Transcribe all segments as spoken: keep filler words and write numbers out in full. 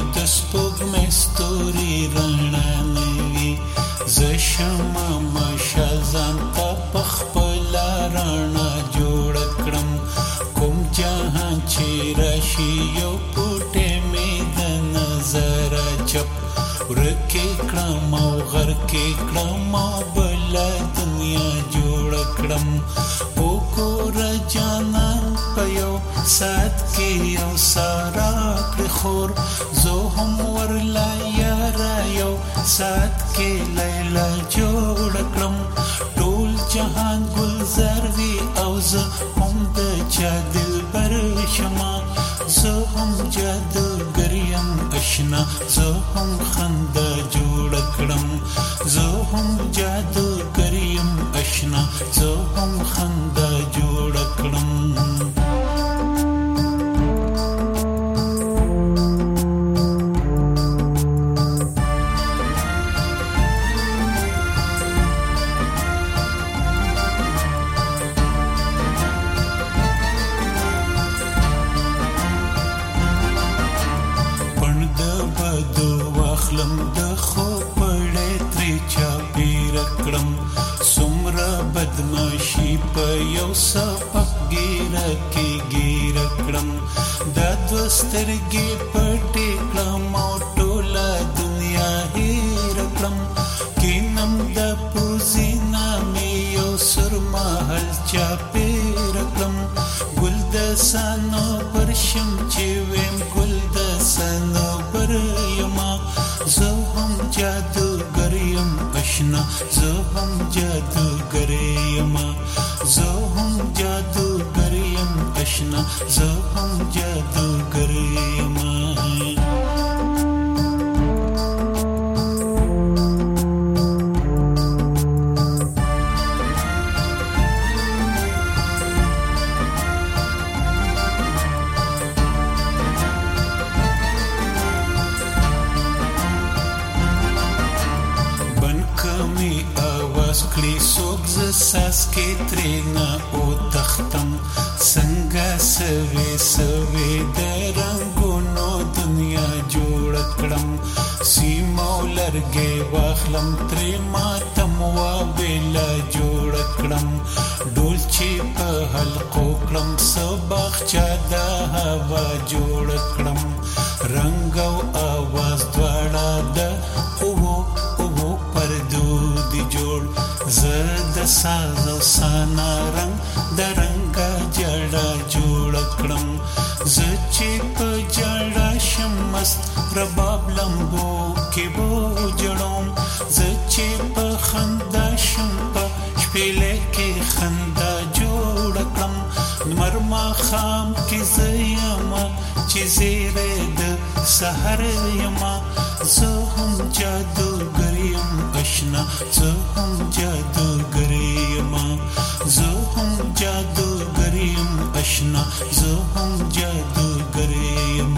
د سپوږمۍ ستوري رڼا نه وي زه شمه مشه ځان ته په خپله رڼا جوړه کړم کوم جهان چې راشي یو پوټی مې د نظره چپ ورکې کړم او غرقې کړم او بله دنیا جوړه کړم وګوره جانان په یو ساعت کې یو سارا کړې خور زه هم ورله یاره یو ساعت کې لیلا جوړه کړم ټول جهان ګلزار وي او زه هم د چا دلبر شمه زه هم جادوګر یم اشنا زه هم خندا جوړه کړم زه هم جادوګر یم اشنا زه هم خندا جوړه کړم واخلم د خو پړې ترې چاپېره کړم څومره بدماشي په یو سپک ګیره کې ګیره کړم دا دوه سترګې پټې کړم او ټوله دنیا هېره کړم کینم د پوزې نامې یو سرمحل چاپېره کړم ګل د صنوبر شم چې ویم ګل د صنوبر یما زه هم جادوګر یم اشنا زه هم جادوګر یم زه هم جادوګر یم اشنا زه هم جادوګر یم کړي څوک زه څاڅکي ترېنه وتښتم څنګه سوې سوې د رنګونو دنیا جوړه کړم سیمو لرګې واخلم ترې ماتم وابله جوړه کړم ډول چې په حلقو کړم څه باغچه د هوا جوړه کړم رنګ او اواز دواړه د اوو اوو پردو دي جوړ زه د ساز او سانا رنګ د رنګه جړه جوړه کړم زه چې په جړه شم مست رباب لمبو کې بو جړوم زه چې په خندا شم په شپېلې کې خندا جوړه کړم لمر ماښام کې زه یمه چې زیری د سحر یمه زه هم جادوګر یم اشنا زه هم جادوګر یم زه هم جادوګر یم اشنا زه هم جادوګر یم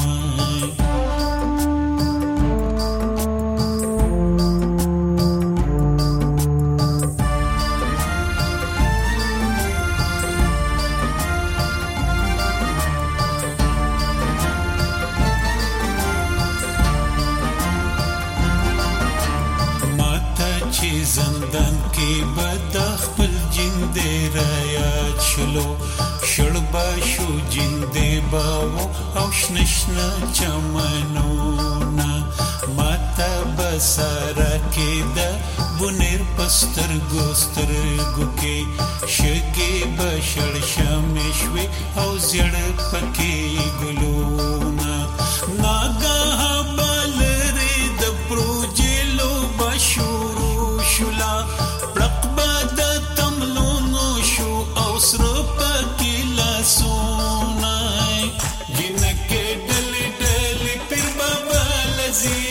زندان کې بد خپل جندې را یاد شلو شړبا شو جندې باو او شنشنا چمنونا ماته بساره کې د بنیر پستر ګوسترګو کې شګې بشړ شمې شوي او زړ پکې ګلونا ناګه بلری د پروجلو بشورو شولا پړق باد تملونو شو او سر پکې لاسونه جنکه ډل ډل پیر بابا لذي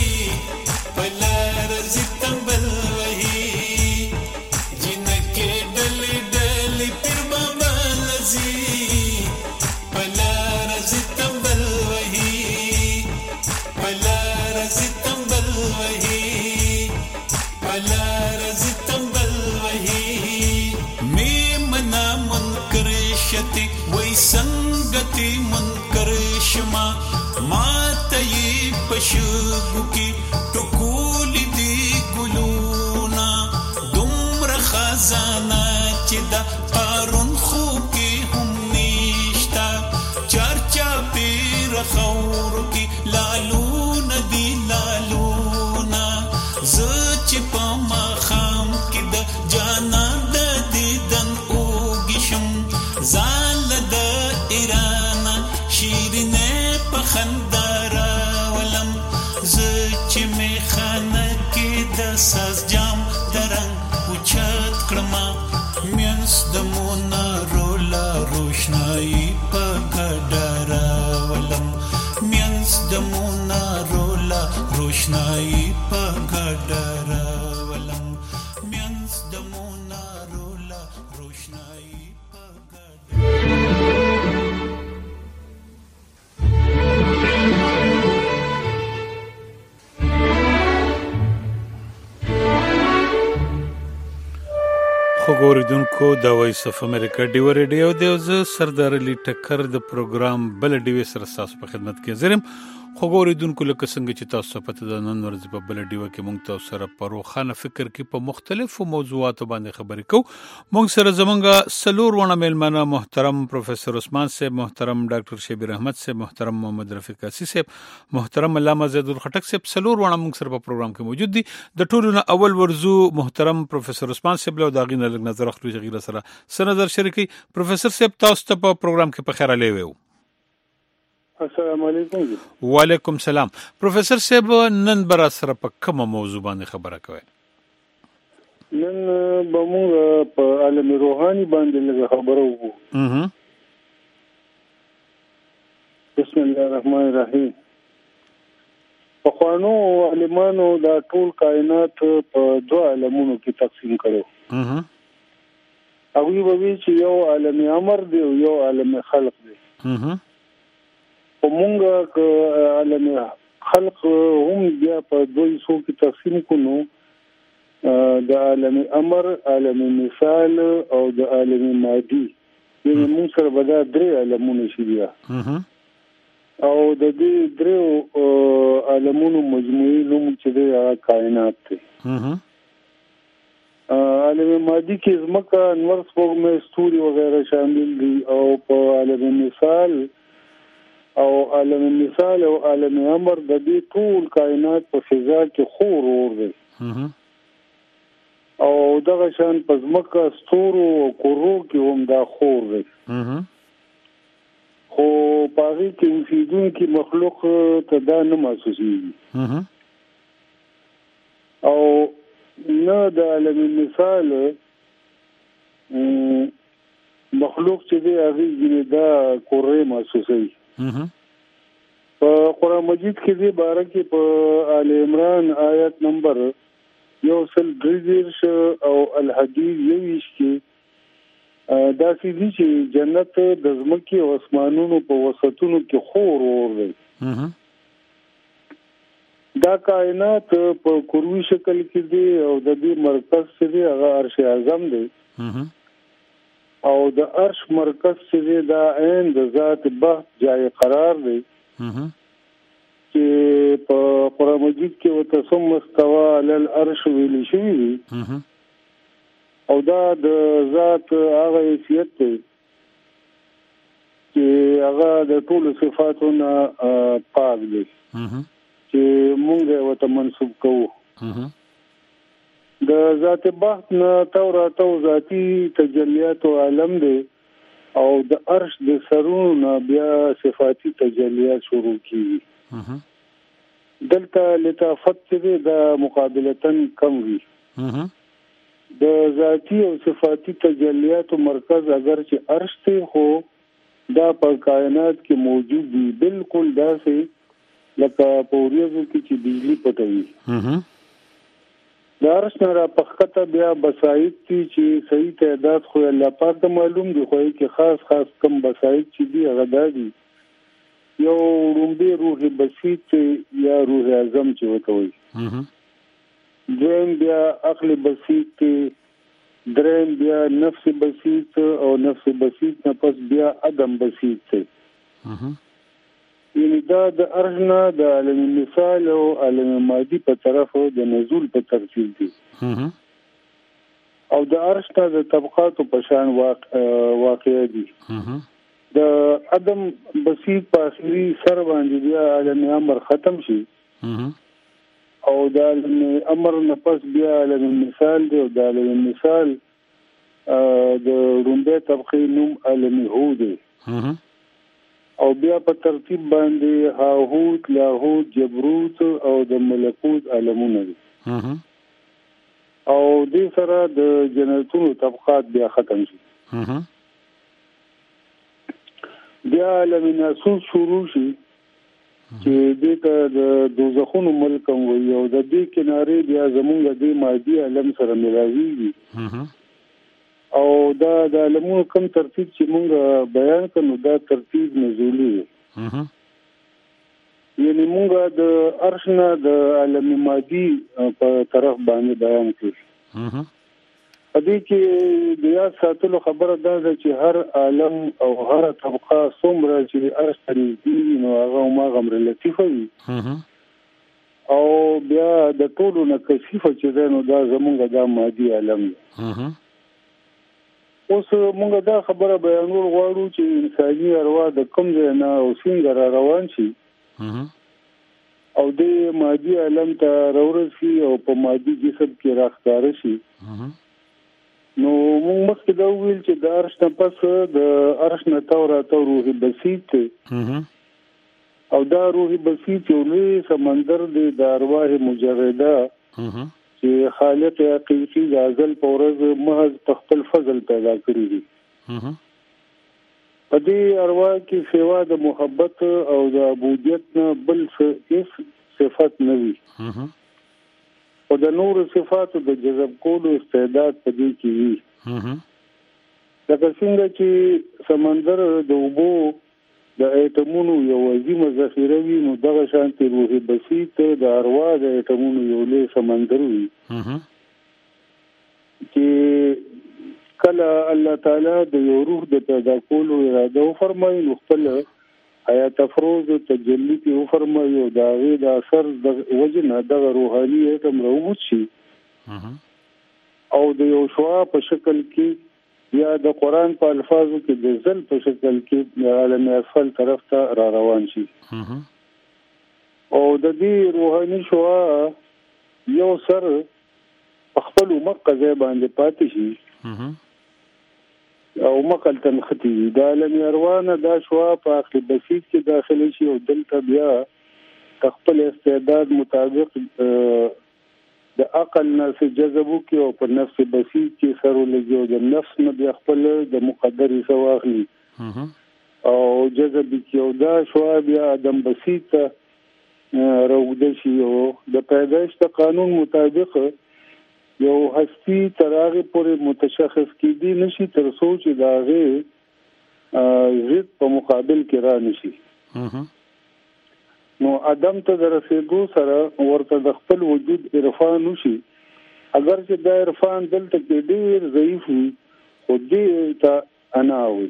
پلار زتمبل وهي جنکه ډل ډل پیر بابا لذي پلار زتمبل وهي پلار زتمبل وهي پلار زتمبل وهي می منا منکر شتی وای سنگتی منکر شما ما ته په پشګو کې ټکول دي ګلونا دومره خزانه چې دا قارون خو کې هم نشتا چرچا پیر خور کې لالون دي لالونا زچ پما خام کې د جانا د دیدن اوګشم زال د ایران شیرینه پخندارا ولم زچ می خانه کې د ساز جام درنګ اوچت کړم مینس د مونا رولا روشنايي پګډارا ولم مینس د مونا رولا روشنايي پګډارا ولم مینس د مونا رولا روشنايي خوګوریدونکو د وایس اف امریکا ډیو ریډیو دی او زه سردار علي ټکر د پروګرام بل ډیو سره تاسو په خدمت کې زرم خوګوریدونکو لکه څنګه چې تاسو پته د نن ورځ په بل ډیو کې مونږ تاسو سره پروخانه فکر کې په مختلفو موضوعاتو باندې خبرې کوو مونږ سره زمونږ سلور ونه میلمانه محترم پروفیسور عثمان صاحب محترم ډاکټر شبیر احمد صاحب محترم محمد رفیق اسی صاحب محترم علامه زید الخټک صاحب سلور ونه مونږ سره په پروګرام کې موجود دي د ټولو نه اول ورزو محترم پروفیسور عثمان صاحب له داغې نه لږ نظر اخلو چې غیر سره سره نظر شریکي پروفیسور صاحب تاسو ته په پروګرام کې په خیر علي وو السلام علیکم. وعلیکم سلام. پروفیسور صاحب نن برا سره په کومه موضوع باندې خبره کوي؟ نن به موږ په عالم روحاني باندې لږ خبره وکړو. اها. بسم الله الرحمن الرحیم. په خوانو عالمانو دا ټول کائنات په دوه عالمونو کې تقسیم کړو. اها. هغه به چې یو عالم امر دی او یو عالم خلق دی. اها. ومونږه ک عالم خلق هم بیا په دوی سو کې تقسیم کونو د عالم امر عالم مثال او د عالم مادي یعنی موږ سره به دا درې عالمونه شي بیا او د دې درې عالمونو مجموعي نوم چې د کائنات دی. عالم مادي کې ځمکه انور سپوږمۍ ستوري وغیرہ شامل دي او په عالم مثال او عالم مثال او عالم امر د دې ټول کائنات په فضا کې خور اور دي او دغه شان په ځمکه ستورو او کورو کې هم دا خور دي خو پاره کې اوسیدونکي مخلوق ته دا نه محسوسيږي او نه د عالم مثال مخلوق چې دی هغه ګینه دا کورې محسوسوي. په قرآن مجید کې دی باره کې په آل عمران آیت نمبر یو سل دریدیرش او الحدید یویش کې دا سیدی چې جنت د ځمکې او اسمانونو په وسطونو کې خور اور دی. دا کائنات په کروي شکل کې دی او د دې مرکز چې دی هغه عرش اعظم دی او د عرش مرکز چې دا عین د ذات بحث جای قرار دی چې په قرآن مجید کې وتسم مستوى علی العرش ویل شوی دی او دا د ذات هغه حیثیت دی چې هغه د ټول صفاتونو پاک دی چې موږ ورته منسوب کوو. د ذات بحث نه تورا تو ذاتی تجلیات او عالم دی او د عرش د سرونو بیا صفاتی تجلیات شروع کیږي. دلته لطافت دې د مقابلتن کم وي. د ذاتی او صفاتی تجلیات مرکز اگر چې عرش ته خو دا په کائنات کې موجود دی بالکل داسې لکه پوریزو کې چې بجلی پټوي. د عرش نه را پخته بیا بسایت دي چې صحیح تعداد خو الله پاک ته معلوم دي خو کې خاص خاص کم بسایت چې دي هغه دادي یو رومبي روح بسيط یا روح اعظم چې وته وي دویم بیا عقل بسيط دریم بیا نفس بسيط او نفس بسيط نه پس بیا عدم بسيط یعنی دا د عرش نه د عالم مثال او عالم مادي په طرف د نزول په ترتیب دي او د عرش نه د طبقاتو په شان واقع دي. د عدم بسيط په اخري سر باندې بیا عالم امر ختم شي او د عالم امر نه پس بیا عالم مثال دی او د عالم مثال د رومبه طبقه نوم عالم هو دی او بیا په ترتیب باندې هاهوت لاهوت جبروت او د ملکوت عالمونه دي او دې سره د جنتونو طبقات بیا ختم شي. بیا عالم ناسوس شروع شي چې دې ته د دوزخونو ملک وي او د دې کنارې بیا زمونږ د مادي عالم سره ملاويږي او دا د عالمونو کوم ترتیب چې مونږ بیان کړو دا ترتیب نزولی دی. یعنی مونږ د عرش نه د عالم مادي په طرف باندې بیان کړو. په دې کې د یاد ساتلو خبره ده چې هر عالم او هر طبقه څومره چې عرش ته نږدې نو هغه هماغه لطیفه وي او بیا د ټولو نه کثیفه چې ده نو دا زمونږ دا مادي عالم دی. اوس مونږ دا خبره بیانول غواړو چې انساني ارواح د کوم ځای نه او څنګه را روان شي او د مادي عالم ته راورسي او په مادي جسم کې راښکاره شي. نو موږ مخکې دا ویل چې د عرش نه پس د عرش نه تاو راته روح بسيط او دا روح بسيط یو لوی سمندر دی د ارواح مجرده چې خالق حقیقي د ازل په ورځ محض په خپل فضل پیدا کړی دي. په دې ارواح کې سوا د محبت او د عبودیت نه بل څه صفات نه وي او د نور صفاتو د جذب کولو استعداد په دې کې وي. لکه څنګه چې سمندر د اوبو د ایټمونو یو عظیمه ذخیره وي نو دغه شانتي روح بسيط د ارواح د ایټمونو یو لوی سمندر وي چې کله الله تعالی د یو روح د پیدا کولو اراده وفرمایي نو خپل حیات افروز تجلی کې وفرمایي او دا غي د اثر د وجنه د روحاني ایټم راوځي شي او د یو شوا په شکل کې یا د قران په الفاظو کې د ځل په شکل کې د عالم اسفل طرف ته را روان شي او د دې روحاني شوا یو سر خپل مکه ځای باندې پاتې شي او مقل تنختی د عالم ارواح دا شوا په عقل بسيط کې داخلي شي او دلته بیا خپل استعداد مطابق د عقل نفس جذبو کې او په نفس بسيط کې سره لګي او د نفس نه بیا خپل د مقدر سواخلي او جذب کې او دا شوا بیا د بسيط راوځي شي او د پیدائش د قانون مطابق یو هستی تراغه پورې متشخص کیدی نشي تر سوچ داغه ضد په مقابل کې را نشي. نو ادم ته درسېدو سره ورته د خپل وجود عرفان وشي اگر چې د عرفان دلته کې ډېر ضعیف وي خو دې ته انا وي.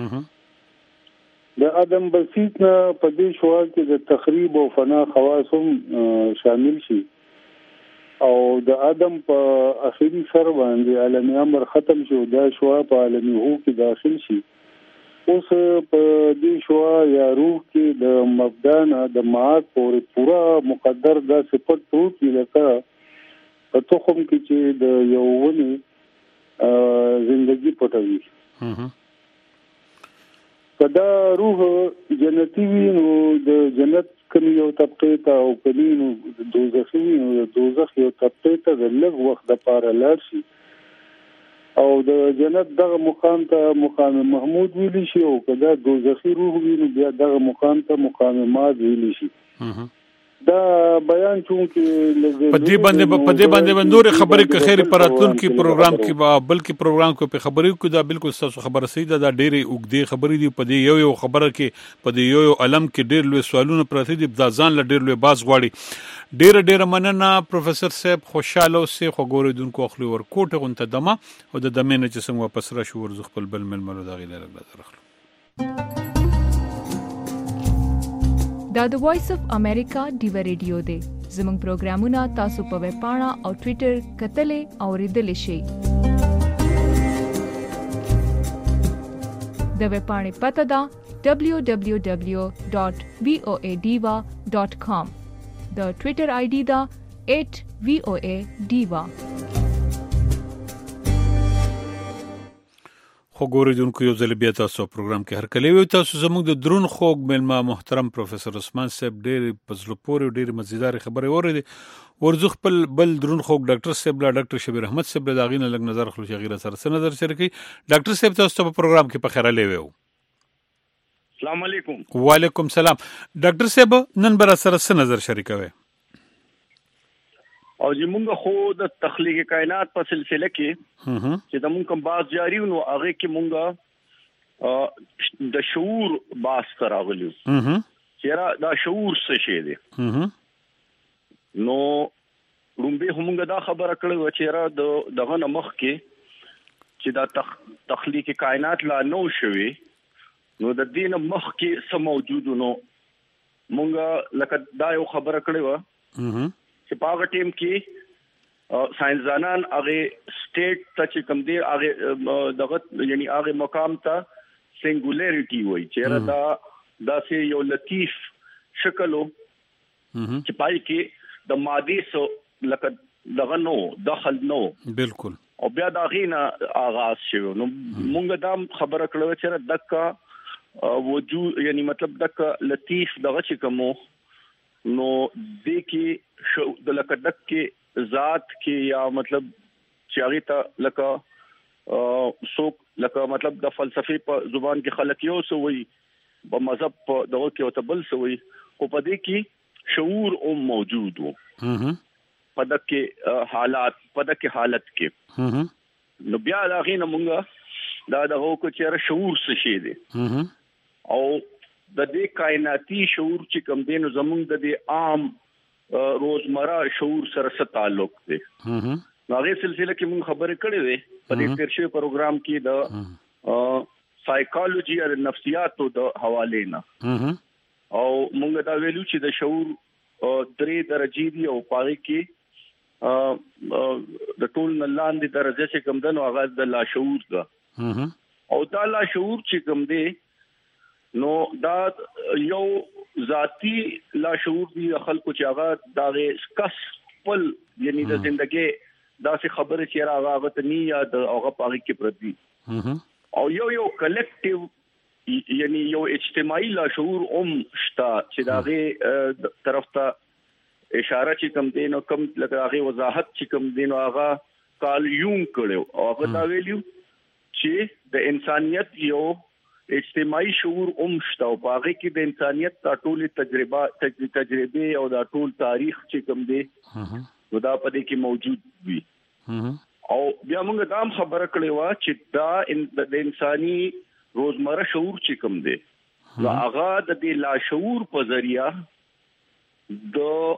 د ادم بسيط نه په دې شوا کې د تخریب او فنا خواص هم شامل شي او د ادم په اخیری سر باندې عالم امر ختم شو دا شوا په عالم هو کې داخل شي. اوس په دې شوا یا روح کې د مبدان د معاد پورې پورا مقدر د صفت پروت لکه په توخم کې چې د یو ونی ژوندۍ پټوي. کدا روح جنتی وي نو د جنت کوم یو طبقه ته او کلینو دوزخ وي نو د دوزخ یو طبقه ته د لږ وخت لپاره لاړ شي او د جنت دغه مقام ته مقام محمود ویل شي او کدا دوزخي روح وي نو بیا دغه مقام ته مقام ماد ویل شي. دا بیان چون کې په دې باندې په دې باندې نور خبرې که خیر پراتون کې پروګرام کې بلکې پروګرام کو په خبرې کو دا بالکل تاسو خبره صحیح ده دا ډېرې وګدې خبرې دي په دې یو یو خبره کې په دې یو یو علم کې ډېر لوی سوالونه پراته دي د ځان له ډېر لوی باز غواړي. ډېر ډېر مننه پروفیسور صاحب خوشاله اوسئ خو ګوریدونکو اخلي ور کوټه غونته دمه او د دمه نه چې څنګه واپس را شو ورز خپل بل ململو دا غیله رغلا درخلو. دا د وایس اف امریکا ډیو ریډیو دی. زموږ پروګرامونه تاسو په ویب پاڼه او ټوئیټر کتلې او ریډلې شئ. د ویب پاڼې پته ده دبلیو دبلیو دبلیو ډاٹ وی او ای ډیوا ډاٹ کام. د ټوئیټر آی ډي ده ایٹ وی او ای ډیوا. خو ګوریدونکو یو ځل بیا تاسو پروګرام کې هر کله وي تاسو زموږ د درون خوږ ملما محترم پروفیسور عثمان صاحب ډېر پزلو پورې ډېر مزیدار خبرې اورېدې. ورزخ خپل بل درون خوږ ډاکټر صاحب لا ډاکټر شبیر احمد صاحب دا غینه لګ نظر خلوص غیر سره سره نظر شریکي. ډاکټر صاحب تاسو په پروګرام کې په خیره لیوو. السلام علیکم. وعلیکم سلام. ډاکټر صاحب نن بر سره سره نظر شریکوي او زمونږ خو د تخلیق کائنات په سلسله کې چې د مونږ کوم باز جاری نو هغه کې مونږ د شعور باز تراغلیو چیرې دا شعور څه شی دی نو رومبه همغه دا خبره کړې و چې را د دغه مخ کې چې دا تخلیق کائنات لا نو شوي نو د دین مخ کې څه موجود نو مونږ لکه دا یو خبره کړې و چې په هغه ټیم کې ساينسدانان هغه سټیټ ته چې کوم دی هغه دغه یعنی هغه مقام ته سنگولاریټي وایي چې دا داسې یو لطیف شکلو چې پای کې د مادي سو لکه دغه نو دخل نو بالکل او بیا دا غینه آغاز شوی نو مونږ دا خبره کړو چې دغه وجود یعنی مطلب دغه لطیف دغه چې کومو نو د کې شو د لکه دک کې ذات کې یا مطلب چې هغه ته لکه سوق لکه مطلب د فلسفي په زبان کې خلک یو سوې په مذهب په دغه کې او تبل سوې او په دې کې شعور او موجود وو په دغه حالات په دغه حالت کې نو بیا دا غینه مونږه دا دغه کو چې شعور څه شي دی او د دې کائناتي شعور چې کوم دین زمونږ د دې عام روزمره شعور سره څه تعلق دی نو هغه سلسله کې موږ خبرې کړې وې په دې ترشي پروګرام کې د سایکالوجي او نفسیاتو د حواله نه او موږ دا ویلو چې د شعور درې درجې دي او پاره کې د ټول لاندې درجه چې کوم دنو هغه د لاشعور ده او دا لاشعور چې کوم دی نو دا یو ذاتی لاشعور دی خلکو چې هغه دا کس خپل یعنی د ژوندۍ دا څه خبره چې راغله ته نه یاد هغه پاره کې پردي او یو یو کلیکټیو یعنی یو اجتماعي لاشعور اوم شتا چې داغه طرف ته اشاره چې کوم دین او کوم لکه هغه وضاحت چې کوم دین او هغه کال یون کړو او هغه دا ویلو چې د انسانيت یو اجتماعي شعور اوم شته او هغه کې د انسانيت د ټولې تجربه تجربه او د ټول تاریخ چې کوم دی نو دا په دې کې موجود وي او بیا موږ دا خبره کړې و چې دا د انساني روزمره شعور چې کوم دی نو هغه د دې لاشعور په ذریعہ د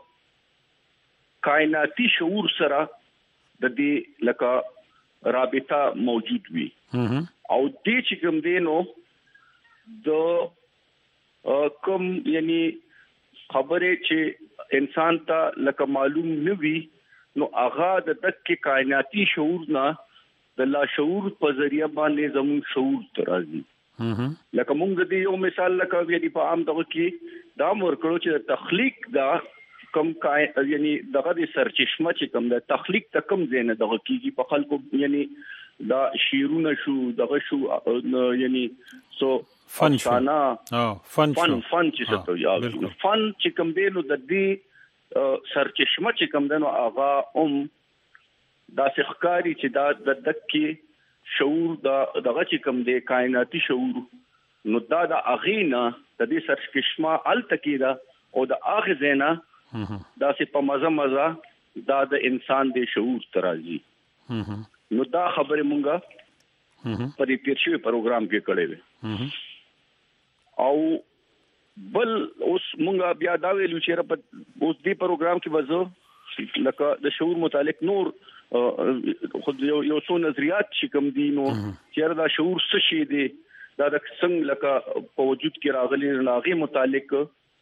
کائناتي شعور سره د دې لکه رابطه موجود وي او دې چې کوم دی نو د کوم یعنی خبره چې انسان ته لکه معلوم نه وي نو هغه د دک کائناتي شعور نه د لاشعور په ذریعہ باندې زموږ شعور ترازي لکه موږ د یو مثال لکه یعنی په عام دغه کې دا مور کړو چې تخلیق دا کم یعنی دغه د سرچشمه چې کم د تخلیق ته کم زینه دغه کیږي په خلکو یعنی دا شیرونه شو دغه شو یعنی سو فن شو اه فن فن فن چې څه ته یاد فن چې کم دی نو د دې سرچشمه چې کم دی نو هغه هم دا ښکاری چې دا د دکې شعور دا دغه چې کم دی کائناتي شعور نو دا د اغینا د دې سرچشمه ال تکیدا او د اغه زینا دا سه په مزه مزه دا د انسان د شعور ترازی نو دا خبره مونږه په دې پیرشي پروګرام کې کړې وې او بل اوس مونږه بیا دا ویلو چې په اوس دې پروګرام کې وځو لکه د شعور متعلق نور خود یو یو څو نظریات چې کوم دي نو چې دا شعور څه شي دی دا د څنګه لکه په وجود کې راغلي راغي متعلق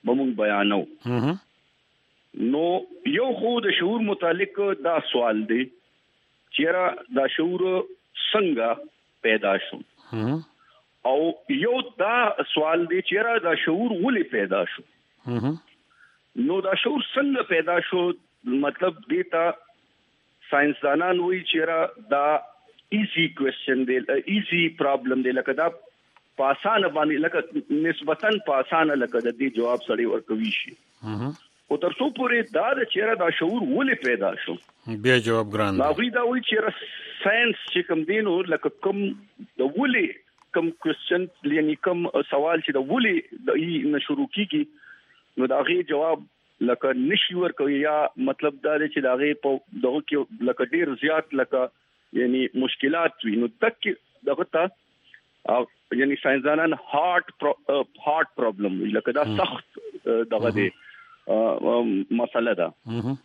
بمون بیانو. نو یو خو د شعور متعلق دا سوال دی چیرې دا شعور څنګه پیدا شو او یو دا سوال دی چیرې دا شعور ولې پیدا شو. نو دا شعور څنګه پیدا شو مطلب دیتا ساينسدانان وی چیرې دا ایزی کوېسچن دی ایزی پرابلم دی لکه دا پاسانه باندې لکه نسبتاً پاسانه لکه د دې جواب سړی ورکوي شي. او تر څو پورې دا د چیرې دا شعور ولې پیدا شو بیا جواب ګران دا وی دا وی چیرې ساينس چې کوم دینو لکه کوم د ولې کوم کوېسچن یعنی کوم سوال چې د ولې د ای شروع کیږي نو دا غي جواب لکه نشي ورکوي یا مطلب دا دی چې دا غي په دغه کې لکه ډیر زیات لکه یعنی مشکلات وي نو تک دغه ته او یعنی ساينسدانان هارت هارت پرابلم لکه دا سخت دغه دی مسله ده.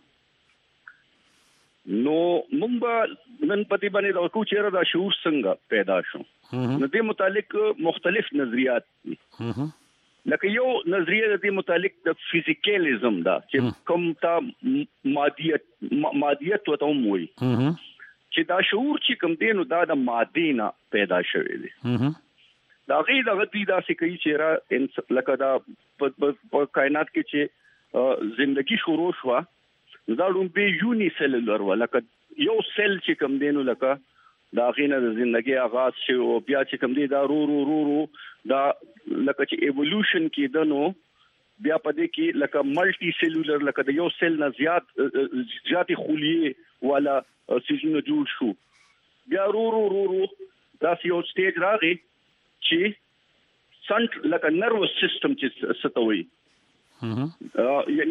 نو موږ به نن پتی باندې دا کو چیرې دا شعور څنګه پیدا شو نو دې متعلق مختلف نظریات دي. لکه یو نظریه د دې متعلق د فزیکالیزم دا چې کوم تا مادیت مادیت وته موي چې دا شعور چې کوم دی نو دا د ماده نه پیدا شوی دی. دا غي د غتی دا څه کوي چې را لکه دا په کائنات کې چې زندگی شروع شو دا روم به یونی سیلولر ولکه یو سیل چې کوم دی نو لکه دا غینه د زندگی آغاز شو او بیا چې کوم دی دا رو رو رو رو دا لکه چې ایوولوشن کې دنو بیا پدې کې لکه ملټي سیلولر لکه د یو سیل نه زیات زیاتې خلیه ولا سیزونه جوړ شو بیا رو رو رو رو دا یو سټیج راغی چې سنت لکه نروس سیستم چې ستوي یعنی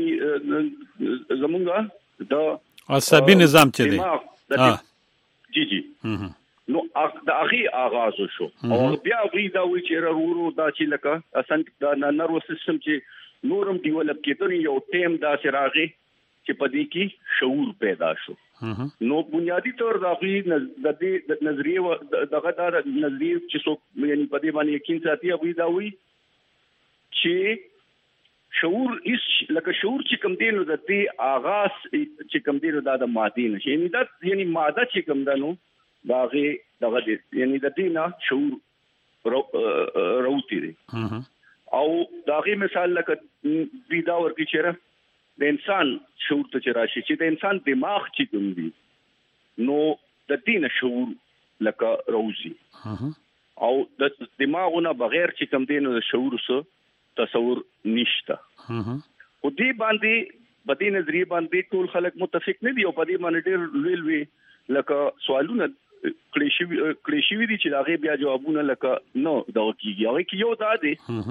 زمونږه د عصبي نظام چې دی جی جی نو دا غي آغاز شو او بیا غي دا وی چې ورو دا چې لکه اسنت دا نروس سیستم چې نورم ډیولپ کېدل یو ټیم دا سراغي چې پدې کې شعور پیدا شو. نو بنیادی طور دا غي د دې نظریه دغه دا نظریه چې څوک یعنی پدې باندې یقین ساتي غي دا وی چې شعور اس لکه شعور چې کوم دی نو د دې آغاز چې کوم دی نو دا د ماده نشي یعنی دا یعنی ماده چې کوم ده نو دا غي دغه دی یعنی د دې نه شعور راوتی دی او دا غي مثال لکه پیدا ورکی چیرې د انسان شعور ته راشي چې د انسان دماغ چې کوم دی نو د دې نه شعور لکه راوځي او د دماغونو بغیر چې کوم دی نو شعور سره تصور نشته. خو دې باندې بدی نظریه باندې ټول خلک متفق نه دي او په دې باندې ډېر لوی لوی لکه سوالونه کلیشي کلیشي دي چې هغه بیا جوابونه لکه نو دا کیږي هغه کې یو دا دی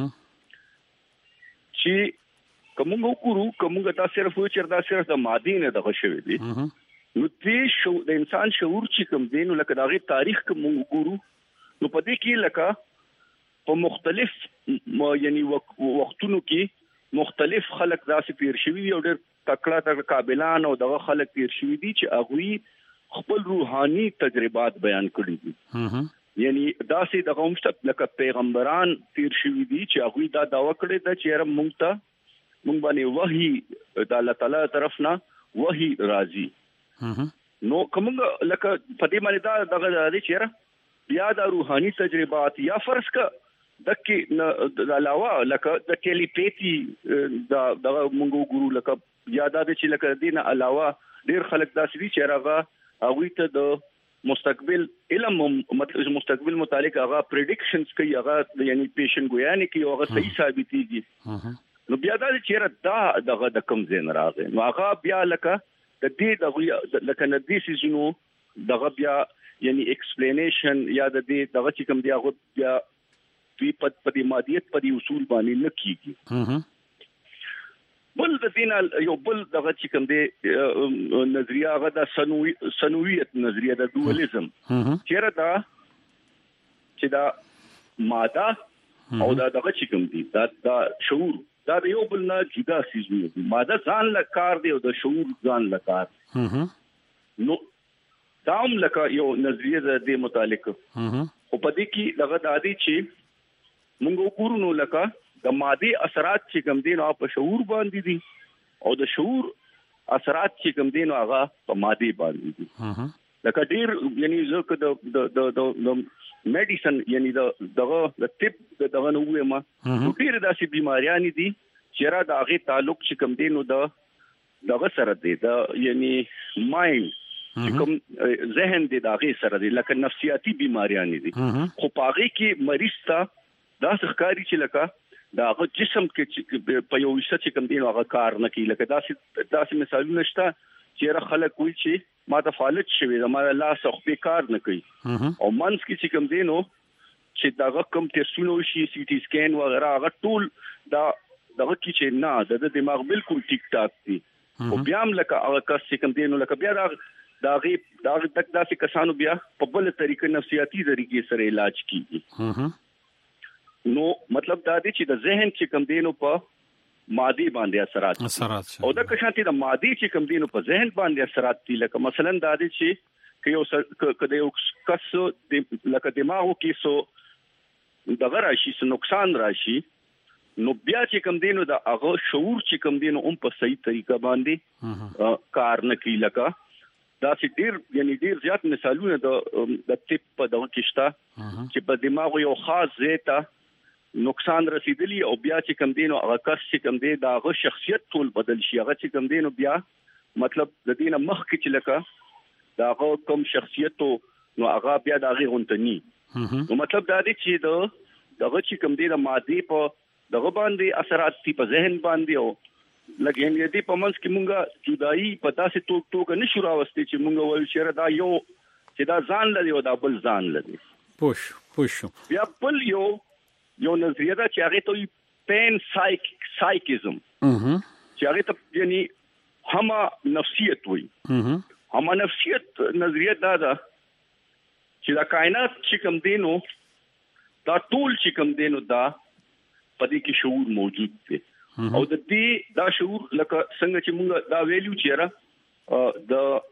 چې کومه وګورو کومه دا صرف و چې دا صرف د ماده نه دغه شوی دی نو دې شو د انسان شعور چې کوم دی نو لکه دغه تاریخ کوم وګورو نو په دې کې لکه په مختلف یعنی وختونو کې مختلف خلک داسې پیر شوي او ډېر تکړه تکړه قابلان او دغه خلک پیر شوي دي چې هغه خپل روحاني تجربات بیان کړي دي یعنی داسې دغه مشت لکه پیغمبران پیر شوي دي چې هغه دا داوا کړی دا چې رب مونږ ته مونږ باندې وحي د الله تعالی طرف نه وحي راځي نو کومه لکه په دې باندې دا دغه د چې بیا د روحاني تجربات یا فرض کا دکې د علاوه لکه د ټیلیپیتي دا د مونږ ګورو لکه یاد ده چې لکه دینه علاوه ډیر خلک داسې دي چې هغه هغه ته د مستقبل علم مطلب مستقبل متعلق هغه پریډکشنز کوي هغه یعنی پیشن ګویانه کوي هغه صحیح ثابتېږي نو بیا دا چې دا دغه د کم زین راغی نو هغه بیا لکه د دې دغه لکه ندې سيزونو دغه بیا یعنی ایکسپلینیشن یا د دې دغه چې کوم دی هغه بیا په پدې مادیت پدې اصول باندې نه کیږي. بل د دین یو بل دغه چې کوم دی نظریه هغه د سنوي سنویت نظریه د ډوالېزم چیرې دا چې دا ماده او دا دغه چې کوم دی دا دا شعور دا یو بل نه جدا سيزونه دي ماده ځان له کار دی او د شعور ځان له کار نو داوم لکه یو نظریه د متعلق او په دې کې دغه د عادي چې مونږ وګورو نو لکه د مادي اثرات چې کوم دي نو په شعور باندې دي او د شعور اثرات چې کوم دي نو هغه په مادي باندې دي. لکه ډیر یعنی زه د د د میډیسن یعنی د دغه د طب د دغه نو ما ډیر داسې بیماریاں دي چې را د هغه تعلق چې کوم دي نو د دغه سره دی د یعنی مایند چې کوم ذهن دی د هغه سره دی لکه نفسیاتی بیماریاں دي خو پاغي کې مریض ته دا ښکاری چې لکه دا هغه جسم کې په یو څه چې کوم دي هغه کار نه کوي. لکه داسې داسې مثالونه شته چې را خلک وایي چې ما ته فالج شوی دا ما الله سخت کار نه کوي او منس کې چې کوم دي نو چې دا کوم ټیسټونه شي سی ټي سکین وغیرہ هغه ټول دا دغه کې چې نه د دماغ بالکل ټیک ټاک دي او بیا هم لکه هغه کس چې کوم دي نو لکه بیا دا دا غي دا تک داسې کسانو بیا په بل طریقې نفسیاتی طریقې سره علاج کیږي. نو مطلب دا دی چې د ذهن چې کوم دي نو په مادي باندې اثرات اثرات او دا کشانتي د مادي چې کوم دي نو په ذهن باندې اثرات دي. لکه مثلا دا دی چې که یو کده یو کس لکه دماغو کې سو دغه راشي سو نقصان راشي نو بیا چې کوم دي نو د هغه شعور چې کوم دي نو هم په صحیح طریقه باندې کار نه کوي. لکه دا چې ډیر یعنی ډیر زیات مثالونه د د طب په دغه کې شته چې په دماغ یو خاص ځای ته نقصان رسیدلی او بیا چې کم دینو هغه کس چې کم دی دا هغه شخصیت ټول بدل شي. هغه چې کم دینو بیا مطلب د دینه مخ کې چې لکه دا هغه کوم شخصیت نو هغه بیا د هغه غونټنی نو مطلب دا دی چې د دغه چې کم دی د مادي په دغه باندې اثرات دي په ذهن باندې او لګین دي په منځ کې مونږه جدایي پتا سي ټوک ټوک نشو راوستي چې مونږ ول شهر دا یو چې دا ځان لري او دا بل ځان لري. پوش پوش بیا بل یو یو نظریه دا چې هغه ته پین سایک سایکیزم چې هغه ته یعنی هما نفسیت وي هما نفسیت نظریه دا ده چې دا کائنات چې کوم دینو دا ټول چې کوم دینو دا پدې کې شعور موجود دی او د دې دا شعور لکه څنګه چې موږ دا ویلیو چیرې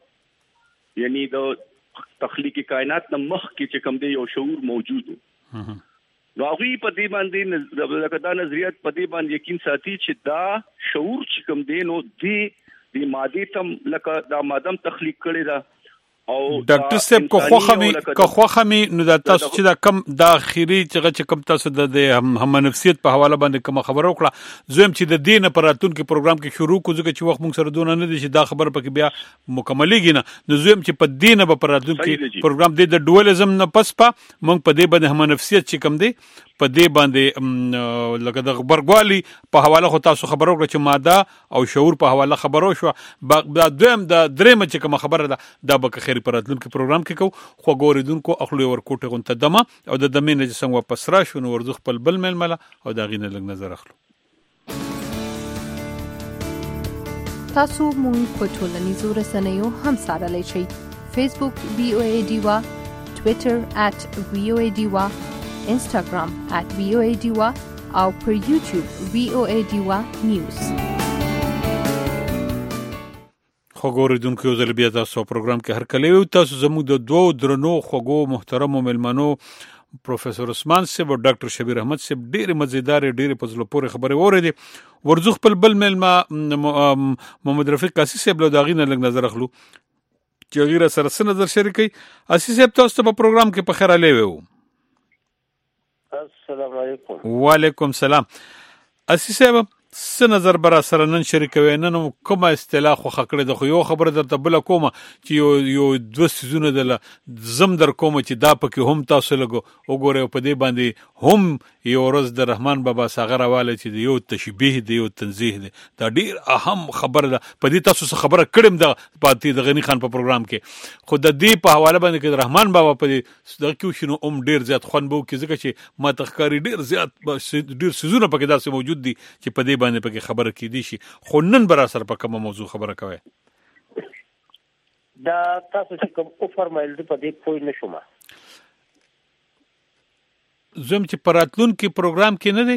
د یعنی د تخلیقي کائنات نه مخ کې چې کوم دی یو شعور موجود دی نو هغه په دې باندې لکه دا نظریات په دې باندې یقین ساتي چې دا شعور چې کوم دی نو دې د مادي تم لکه دا مادم تخلیق کړي دا او ډاکټر صاحب کو خوخمي کو خوخمي نو دا تاسو چې دا کم دا اخیری چې کوم تاسو د هم نفسیت په حواله باندې کوم خبر وکړه زم چې د دینه پراتون کې پروګرام کې شروع کو ځکه چې وخت مونږ سره دونه نه دي چې دا خبر پکې بیا مکملېږي نه نو زم چې په دینه په پراتون کې پروګرام د ډوالزم نه پس په مونږ په دې باندې هم نفسیت چې کوم دی په دې باندې لکه د خبرګوالي په حواله خو تاسو خبر وکړه چې ماده او شعور په حواله خبرو شو دا دویم د درېم چې کوم خبره ده دا به خیر پراتلون کې پروګرام کې کو خو ګوریدونکو اخلو ور کوټه غون تدمه او د دمه نه څنګه واپس را شو نو ورځ خپل بل مل مله او دا غینه لګ نظر اخلو. تاسو مونږ په ټولنیزو رسنیو هم سره لشي فیسبوک وی او ای ډیوا ټوئیټر at وی او ای ډیوا Instagram at V O A D W A او پر YouTube V O A D W A News. خو ګوریدونکو یو ځل بیا تاسو پروګرام کې هر کله یو تاسو زموږ د دوه درنو خوګو محترمو ملمنو پروفیسور عثمان صاحب او ډاکټر شبیر احمد صاحب ډېر مزیدار ډېر په زړه پورې خبرې اورېدې ورزخ خپل بل ملما محمد رفیق قاسی صاحب له داغینه لږ نظر اخلو چې غیره سره څه نظر شریکي اسی صاحب تاسو په پروګرام کې په خیر علي وو. السلام علیکم. وعلیکم السلام. اسی صاحب څه نظر برا سره نن شریکوي نن کومه اصطلاح خو خکړه د خو یو خبره درته بل کومه چې یو یو دوه سيزونه د زم در کومه چې دا پکې هم تاسو لګو وګوره په دې باندې هم یو ورځ د رحمان بابا ساغر حواله چې یو تشبیه دی یو تنزیه دی دا ډیر اهم خبره ده په دې تاسو خبره کړم د پاتې د غنی خان په پروګرام کې خو د دې په حواله باندې کې رحمان بابا په دې د کیو شنو ام ډیر زیات خون بو کې ځکه چې ما تخکاری ډیر زیات ډیر سيزونه پکې داسې موجود دي چې په دې باندې پکې خبره کې دي شي خو نن برا سره په کومه موضوع خبره کوي دا تاسو چې کوم او فرمایل دي په دې پوه نشم زم چې پراتلون کې پروګرام کې نه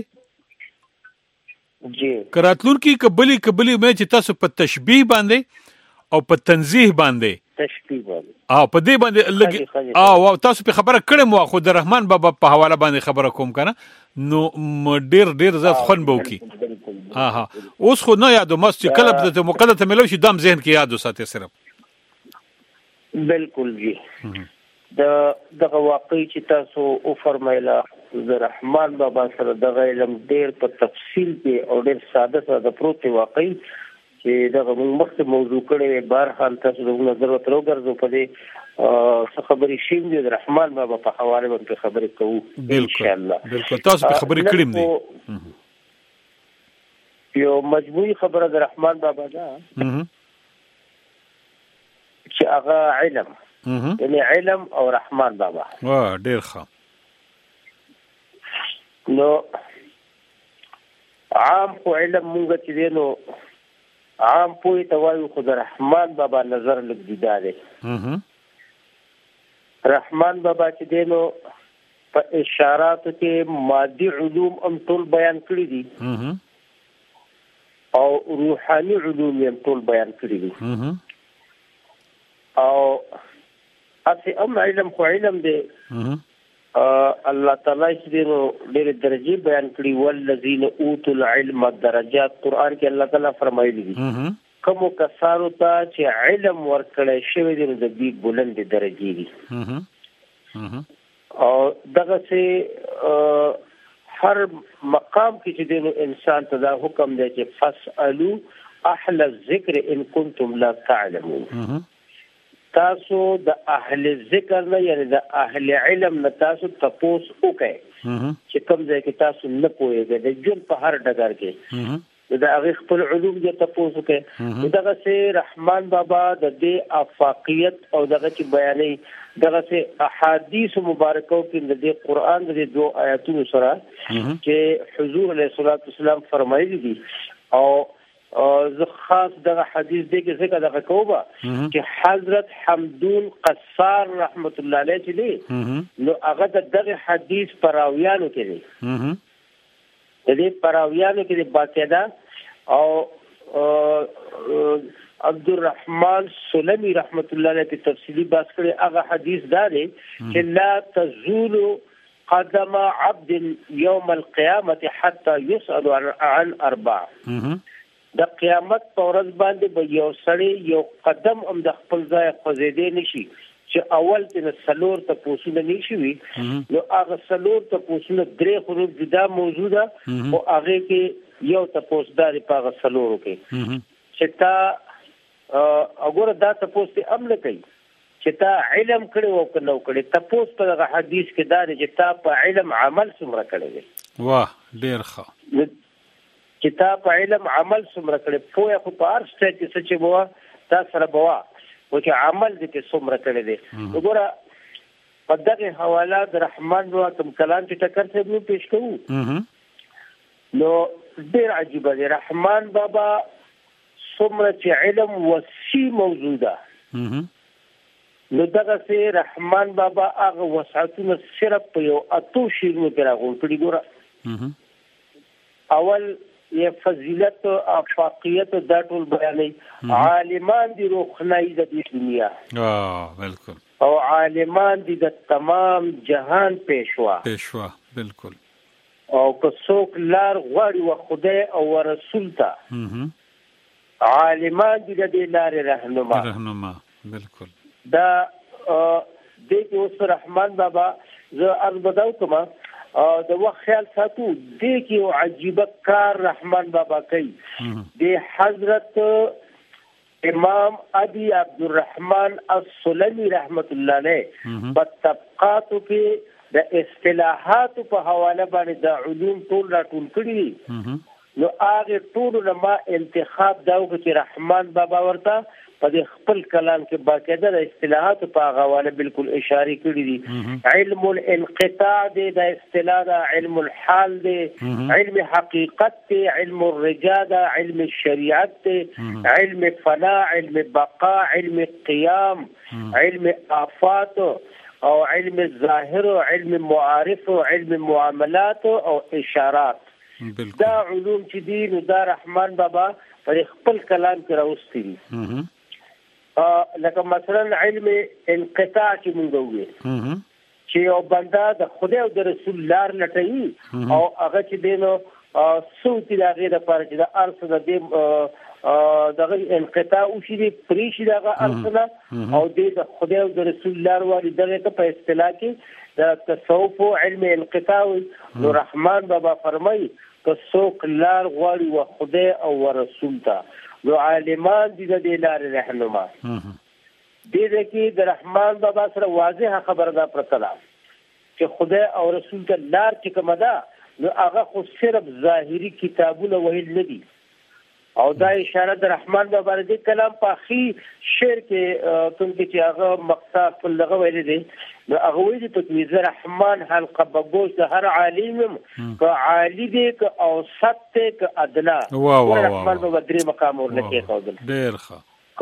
دی جی کراتلون کې قبلي قبلي مې چې تاسو په تشبیه باندې او په تنزیه باندې تشبیه باندې او په دې باندې لګي او تاسو په خبره کړم مو خو د رحمان بابا په حواله باندې خبره کوم کنه نو ډیر ډیر زړه خون بوکي ها ها اوس خو نه یادو مست چې کله د مقدمه ملو شي دم ذهن کې یادو ساتي صرف بالکل جی د دغه واقعي چې تاسو او فرمایله د رحمان بابا سره د علم ډیر په تفصیل کې او ډیر ساده ساده پروت واقعي چې دغه مخکې موضوع کړي بار حال تاسو د نظر وترو ګرځو په دې څه خبرې شیم دي د رحمان بابا په حواله باندې خبرې کوو ان شاء الله بالکل تاسو په خبرې کړم دي یو مجموعي خبره د رحمان بابا ده چې هغه علم یعنی علم او رحمان بابا وا ډیر ښه نو عام خو علم مونږ چې دی نو عام پوی توایو خود رحمان بابا نظر لګ دیدا دی رحمان بابا چې دینو په اشارات کې مادي علوم هم ټول بیان کړی دي او روحاني علوم هم ټول بیان کړی دي او اته هم علم خو علم دی الله تعالی چې دینو ډېر درجه بیان کړی ولذین اوتوا العلم درجات قران کې الله تعالی فرمایلی دي کوم کسانو ته چې علم ورکړی شوی دی د دې بلند درجه دي او دغه سه هر مقام کې چې دینو انسان ته دا حکم دی چې فاسالو اهل الذکر ان کنتم لا تعلمون تاسو د اهل ذکر نه یعنی د اهل علم نه تاسو تپوس وکړئ چې کوم ځای کې تاسو نه پوهیږئ د جون په هر ډګر کې د هغه خپل علوم دې تپوس وکړئ دغه سه رحمان بابا د دې افاقیت او دغه چې بیانې دغه سه احادیث مبارکو کې د دې قران د دوه آیاتونو سره چې حضور علیه الصلاۃ والسلام فرمایلی دي او زه خاص دغه حدیث دی کې څنګه دغه کوبه چې حضرت حمدون قصار رحمت الله علیه چې دی نو هغه دغه حدیث پراویانو کې دی د دې پراویانو کې دی باقاعده او عبد الرحمن سلمی رحمت الله علیه په تفصیلی بحث کړي هغه حدیث دا دی چې لا تزول قدم عبد يوم القيامه حتى يسأل عن اربع د قیامت په ورځ باندې به یو سړی یو قدم هم د خپل ځای خوځېدې نشي چې اول تر سلور ته پوسونه نشي وي نو هغه سلور ته پوسونه درې خروج جدا موضوع ده او هغه کې یو ته پوسداري په هغه سلورو کې چې تا وګوره دا ته پوسټ عمل کوي چې تا علم کړي او کنه کړي ته پوسټ په هغه حدیث کې دا چې تا په علم عمل څومره کړی واه ډیر ښه چې تا په علم عمل څومره کړی پوهه خو په هر سټیج کې څه چې بوا تا سره بوا او چې عمل دې کې څومره کړی دی وګوره په دغه حواله د رحمان بابا کوم کلام چې ټکر څه نو پیش کوو نو ډېر عجیب دی رحمان بابا څومره چې علم وسیع موضوع ده نو دغه سه رحمان بابا هغه وسعتونه صرف په یو اتو شیرونو کې راغون کړي ګوره اول یا فضیلت او افاقیت دا ټول بیانې عالمان دي روخنايي د دنیا اه بالکل او عالمان دي د تمام جهان پېښوا پېښوا بالکل او که څوک لار غواړي و خدای او رسول ته عالمان دي د دې لارې رهنما رهنما بالکل دا د دې اوس رحمان بابا زه عرض بداو کوم د وخت خیال ساتو دې کې یو عجیب کار رحمان بابا کوي د حضرت امام ابي عبد الرحمن السلمي رحمت الله علیه په طبقاتو کې د اصطلاحات په حواله باندې د علوم ټول راټول کړي نو هغه ټول ما انتخاب دا و چې رحمان بابا ورته په خپل کلام کې باقاعده د اصطلاحات په حواله بالکل اشاره کړې دي علم الانقطاع دی د اصطلاح د علم الحال دی علم حقیقت دی علم الرجاء دی علم الشریعت دی علم فنا علم بقاء علم قیام علم آفات او علم الظاهر علم معارف علم معاملات او اشارات دا علوم چې دي نو دا رحمان بابا پر خپل کلام کې راوستي دي لکه مثلا علم انقطاع چې موږ وایو چې یو بنده د خدای او د رسول لار لټوي او هغه چې دینو صوتي د غیر لپاره چې د ارث د دې دغه انقطاع او شي پریشي دغه ارث او د خدای او د رسول لار والی دغه په اصطلاح کې د تصوف علم انقطاع نو رحمان بابا فرمایي که څوک لار غواړي و خدای او رسول ته نو عالمان دي د دې لارې رهنما دې دې کې د رحمان بابا سره واضحه خبره ده پرتلا چې خدای او رسول ته لار چې کومه ده نو هغه خو صرف ظاهري کتابونه ویل نه دي او دا اشاره د رحمان بابا د کلام په اخی شعر کې کوم چې هغه مقصد په لغه ویل دي نو هغه ویل ته چې رحمان حلقه بغوش د هر عالم که عالی دی که اوسط دی که ادنا رحمان بابا درې مقام ورنکه خودل ډیر ښه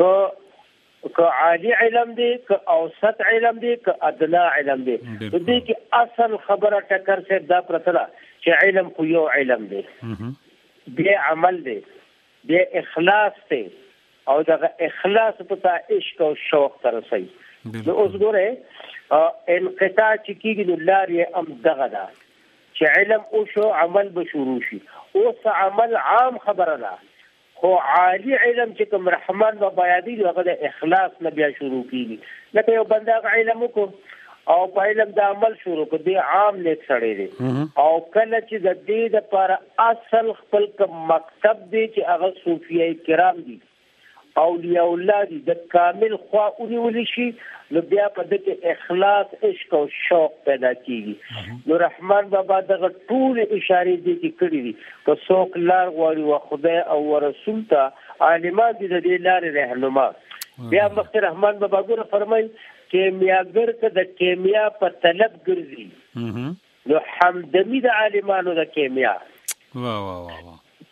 که که عالی علم دی که اوسط علم دی که ادنا علم دی دې کې اصل خبره ټکر سره دا پرتله چې علم خو یو علم دی بیا عمل دی بیا اخلاص دی او دغه اخلاص په عشق او شوق سره صحیح نو اوس ګوره انقطاع چې کېږي نو لار یې هم دغه ده چې علم او شو عمل به شروع شي اوس عمل عام خبره ده خو عالی علم چې کوم رحمان بابا یادي هغه د اخلاص نه بیا شروع کېږي لکه یو بنده علم وکړو او په علم د عمل شروع کړ دی عام لیک سړی دی او کله چې د دې لپاره اصل خپل کوم مکتب دی چې هغه صوفیای کرام دي اولیاء الله دي د کامل خوا اونول شي نو بیا په دې کې اخلاص عشق او شوق پیدا کیږي نو رحمان بابا دغه ټول اشاره دي چې کړی دي که څوک لار غواړي و خدای او رسول ته عالمان دي د دې لارې رهنما بیا مخکې رحمان بابا ګوره فرمایي کیمیاګر که د کیمیا په طلب ګرځي نو همدمي د عالمانو د کیمیا واه واه واه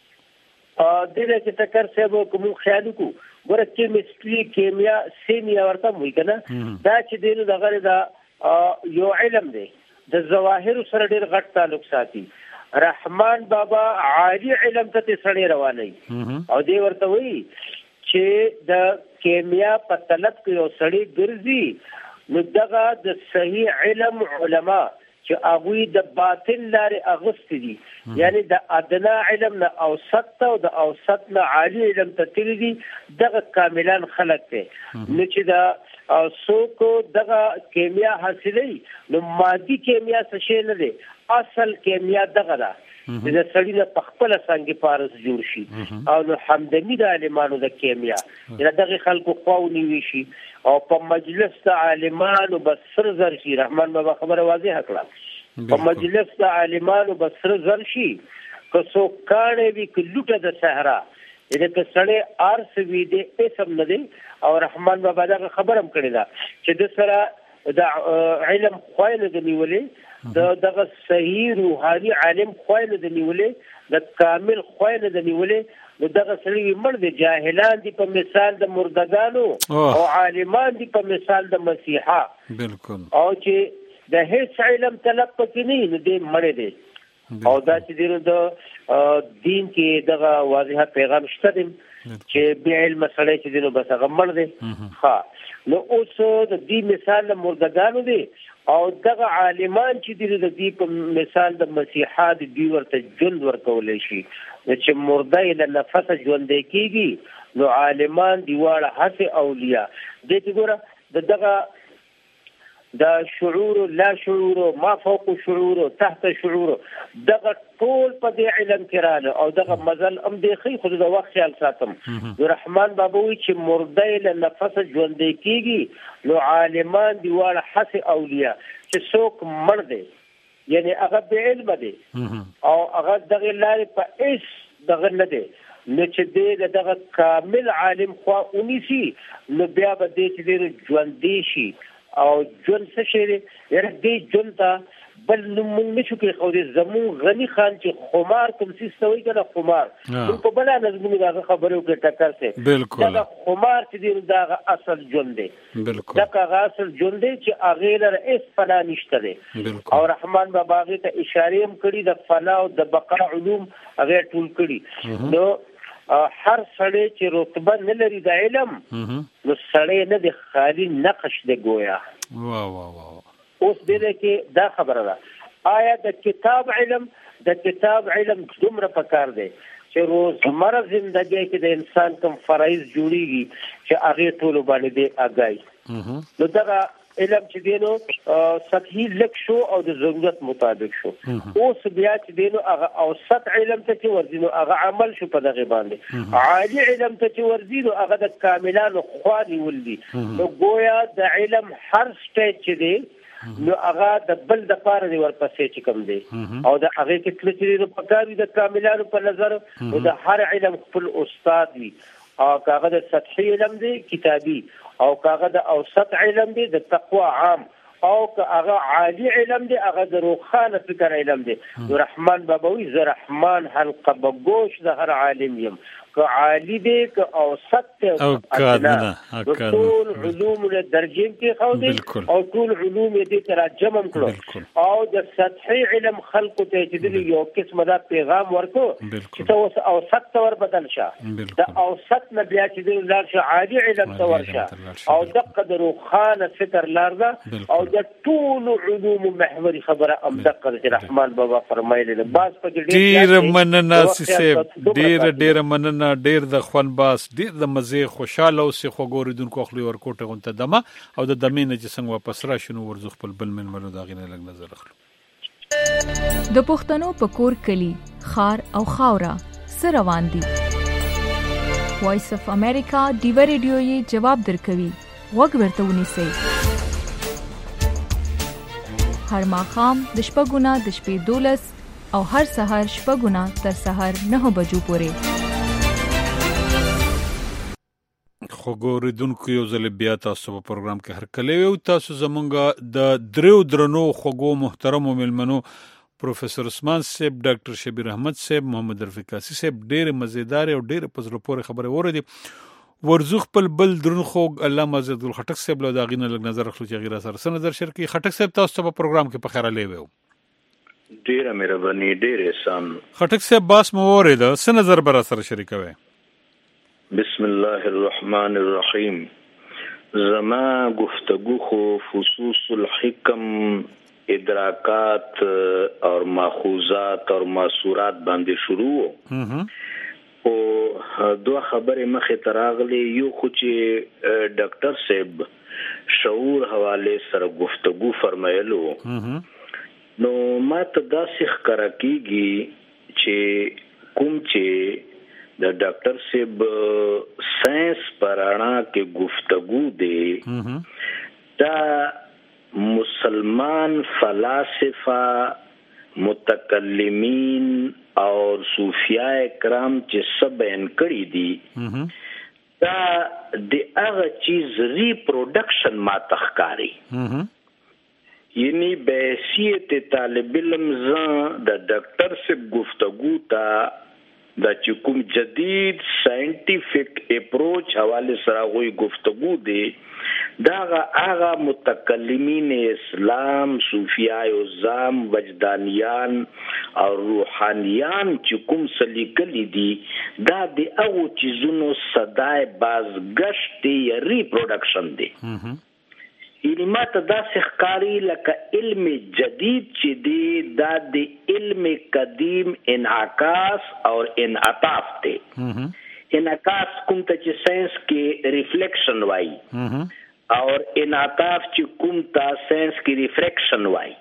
ا دغه چې تکر څه کوم خیال کو ګوره کیمستري کیمیا سیمیا ورته وایي کنه دا چې دینو دغه د یو علم دی د ظواهر سره ډېر غټ تعلق ساتي رحمان بابا عالی علم ته سړی رواني او دی ورته وایي چې د کیمیا په طلب کې یو سړی ګرځي نو دغه د صحیح علم علما چې هغه د باطن لارې اغوستي دي یعنی د ادنا علم نه اوسط او د اوسط نه عالی علم ته تللی دي دغه کاملان خلق دي نو چې دا څوک دغه کیمیا حاصلې نو مادي کیمیا څه شی نه دي اصل کیمیا دغه ده د سړی د خپل څنګه پارس جوړ شي او نو حمدنی د عالمانو د کیمیا دغه خلکو قوونی وی شي او په مجلس د عالمانو بسر زر شي رحمان بابا خبره واضحه کړه په مجلس د عالمانو بسر زر شي که څوک کاڼه وی ک لوټه د صحرا دې که سړی ارس وی دې اسم نه دی او رحمان بابا دا خبرم کړی دا چې د سره د علم خوایله د نیولې د دغه صحیح روحاني عالم خوایله د نیولې د کامل خوایله د نیولې نو دغه سړي مړ دي جاهلان دي په مثال د مردگانو او عالمان دي په مثال د مسیحا بالکل او چې د هیڅ علم طلب پکې نه نو دې مړ دي او دا چې د دین کې دغه واضحه پیغام شته دي چې به علم سره چې دینو بس هغه مړ دي ها نو اوس د دې مثال د مردگانو دي او دغه عالمان چې د دې په مثال د مسیحا د دی ورته ژوند ورکول شي چې مرده له نفس ژوند کېږي نو عالمان دی واړه حس اولیاء د دې ګوره د دغه د شعور لا شعور ما فوق شعور تحت شعور دغه ټول په دې علم کې رااله او دغه مزل ام دی خي خو د وخت خیال ساتم د رحمان بابا وی چې مرده له نفس ژوند کېږي نو عالمان دی واړه حس اولیاء چې څوک مړ دي یعنی هغه به علم دي او هغه دغه لارې په ایس دغه نه دي نو چې دې دغه کامل عالم خو اونیسی نو بیا به دې چې دې ژوند دی شي او جون څه شي یره دې جون ته بل موږ نشو کې خو دې زمون غنی خان چې خمار کوم څه سوي کنه خمار نو په بل نظم دا خبرو کې ټکر سي بالکل دا خمار چې دې دا اصل جون دی بالکل دا اصل جون دی چې اغه لر اس فنا نشته دی او رحمان بابا غي ته اشاره هم کړی د فنا او د بقا علوم هغه ټول کړی نو هر سړی چې رتبه نه لري د علم نو سړی نه د خالي نقش دی ګویا. واه واه واه. اوس دې کې دا خبره ده آیا د کتاب علم د کتاب علم دومره پکار دی چې روزمره زندګۍ کې د انسان کوم فرایض جوړیږي چې هغه ټول باندې دی اگای نو دا علم چې دینو سطحي لک شو او د ضرورت مطابق شو. اوس بیا چې دینو هغه اوسط علم ته چې ورزینو هغه عمل شو په دغه باندې. عالی علم ته چې ورزینو هغه د کاملانو خواني ولدي. نو گویا د علم هر سټیج چې دی نو هغه د بل د پاره دی ورپسې چې کوم دی او د هغه کې تل چې په کار وي د کاملانو په نظر او د هر علم خپل استاد وي او هغه د سطحي علم دی کتابي او هغه د اوسط علم دی د تقوا عام او هغه عالی علم دی هغه د روخانه فکر علم دی. رحمان بابوي ز رحمان حلقه بغوش د هر عالم يم که عالی دی که اوسط ته او کادنه ټول علوم له درجه کې خو دي او ټول علوم دې تر جمع کړو او د سطحي علم خلق ته چې د یو قسم دا پیغام ورکو چې تاسو اوسط تور بدل شه د اوسط نه بیا چې د لار شه عالی علم تور شه او د قدر خان فکر لاردا او د ټول علوم محوري خبره ام دقه رحمان بابا فرمایلی باز په ډیر مننه سیسه ډیر ډیر مننه ډیر د خوان باس ډیر د مزه خوشاله او سي خو ګوریدونکو خپل ورکوټه غونته دمه او د دمینه چې څنګه واپس را شنو ورزو خپل بل من ملو دا غینه لګ نظر اخلو. د پښتنو په کور کلی خار او خاورا سره روان دي. وایس اف امریکا دیو ریډیو یې جواب درکوي وګ ورته ونیسئ. هر ماخام د شپږونه د شپې دولس او هر سحر شپږونه تر سحر نه بجو پورې. خو ګوریدونکو یو ځل بیا تاسو په پروګرام کې هر کله یو تاسو زمونږ د دریو درنو خوګو محترمو ملمنو پروفیسور عثمان صاحب ډاکټر شبیر احمد صاحب محمد رفیقاسی صاحب ډېر مزیدار او ډېر پزړه پورې خبره وردی ورزو خپل بل درن خوګ علامه عزت ال خټک صاحب له داغینه لګ نظر اخلو چې غیر سره سره نظر شرکی خټک صاحب تاسو په پروګرام کې په خیره لیوو ډېر مهرباني ډېر احسان. خټک صاحب باس مو ورید سره نظر بر سره شریکوي. بسم الله الرحمن الرحیم. زما گفتگو خو فصوص الحکم ادراکات اور ماخوذات اور ماسورات باندې شروع او دوه خبرې مخه تراغلي یو خو چې ډاکټر صاحب شعور حواله سره گفتگو فرمایلو نو ما ته داسې ښکارا کیږي چې کوم چې د ډاکټر صاحب ساينس پرانا کې گفتگو دی دا مسلمان فلاسفه متکلمین اور صوفیاء کرام چې سب بیان کړی دي دا د هغه چیز ری پروډکشن ما تخکاری یعنی بحیثیت طالب علم زان د ډاکټر صاحب گفتگو تا دا چې کوم جدید ساينټیفیک اپروچ حواله سره غوي گفتگو دي دا هغه متکلمین اسلام صوفیاء او زام وجدانیان او روحانیان چې کوم سلیکلی دي دا د هغه چیزونو صدای بازگشت یا ریپروډکشن دي. یعنی ما ته داسې ښکاري لکه علم جدید چې دی دا د علم قدیم انعکاس اور انعطاف دی. انعکاس کوم ته چې ساينس کې ریفلیکشن وایي اور انعطاف چې کوم ته ساينس کې ریفریکشن وایي.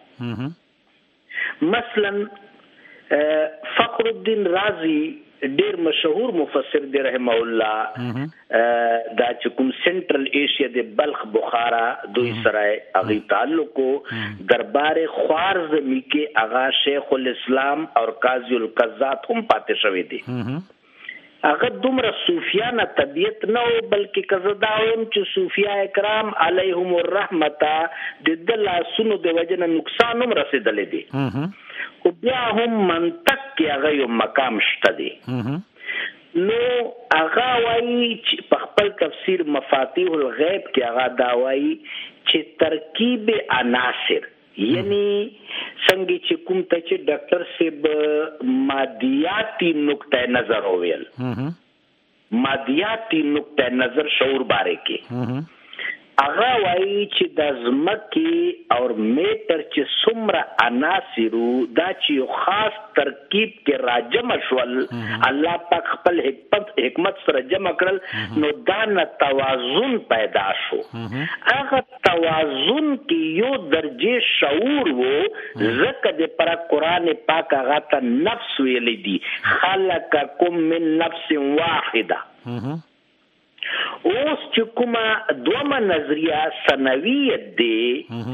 مثلا فخر الدین رازی ډیر مشهور مفسر دی رحمه الله دا چې کوم سنټرل ایشیا د بلخ بخارا دوی سره اغي تعلق دربار خوارزمی کې اغا شیخ الاسلام اور قاضی القضات هم پاتې شوی دی. هغه دومره صوفیانه طبیعت نه او بلکې کزداوم چې صوفیاء کرام علیهم الرحمت د دلا سونو د وجنه نقصان هم رسیدلې دي او بیا هم منطق کې هغه یو مقام شته دی. نو هغه وایي چې په خپل تفسیر مفاتیح الغیب کې هغه دا وایي چې ترکیب عناصر یعنی څنګه چې کوم ته چې ډاکټر صاحب مادیاتی نقطه نظر وویل مادیاتی نقطه نظر شعور باره کې هغه وایي چې د ځمکې او میټر چې څومره عناصرو دا چې یو خاص ترکیب کې راجمع شول الله پاک خپل حکمت حکمت سره جمع کړل نو دا نه توازن پیدا شو هغه توازن کې یو درجه شعور وو ځکه د پر قرآن پاک هغه ته نفس ویل دي خلقکم من نفس واحده اوس چې کومه دومره نظریه سنویت دی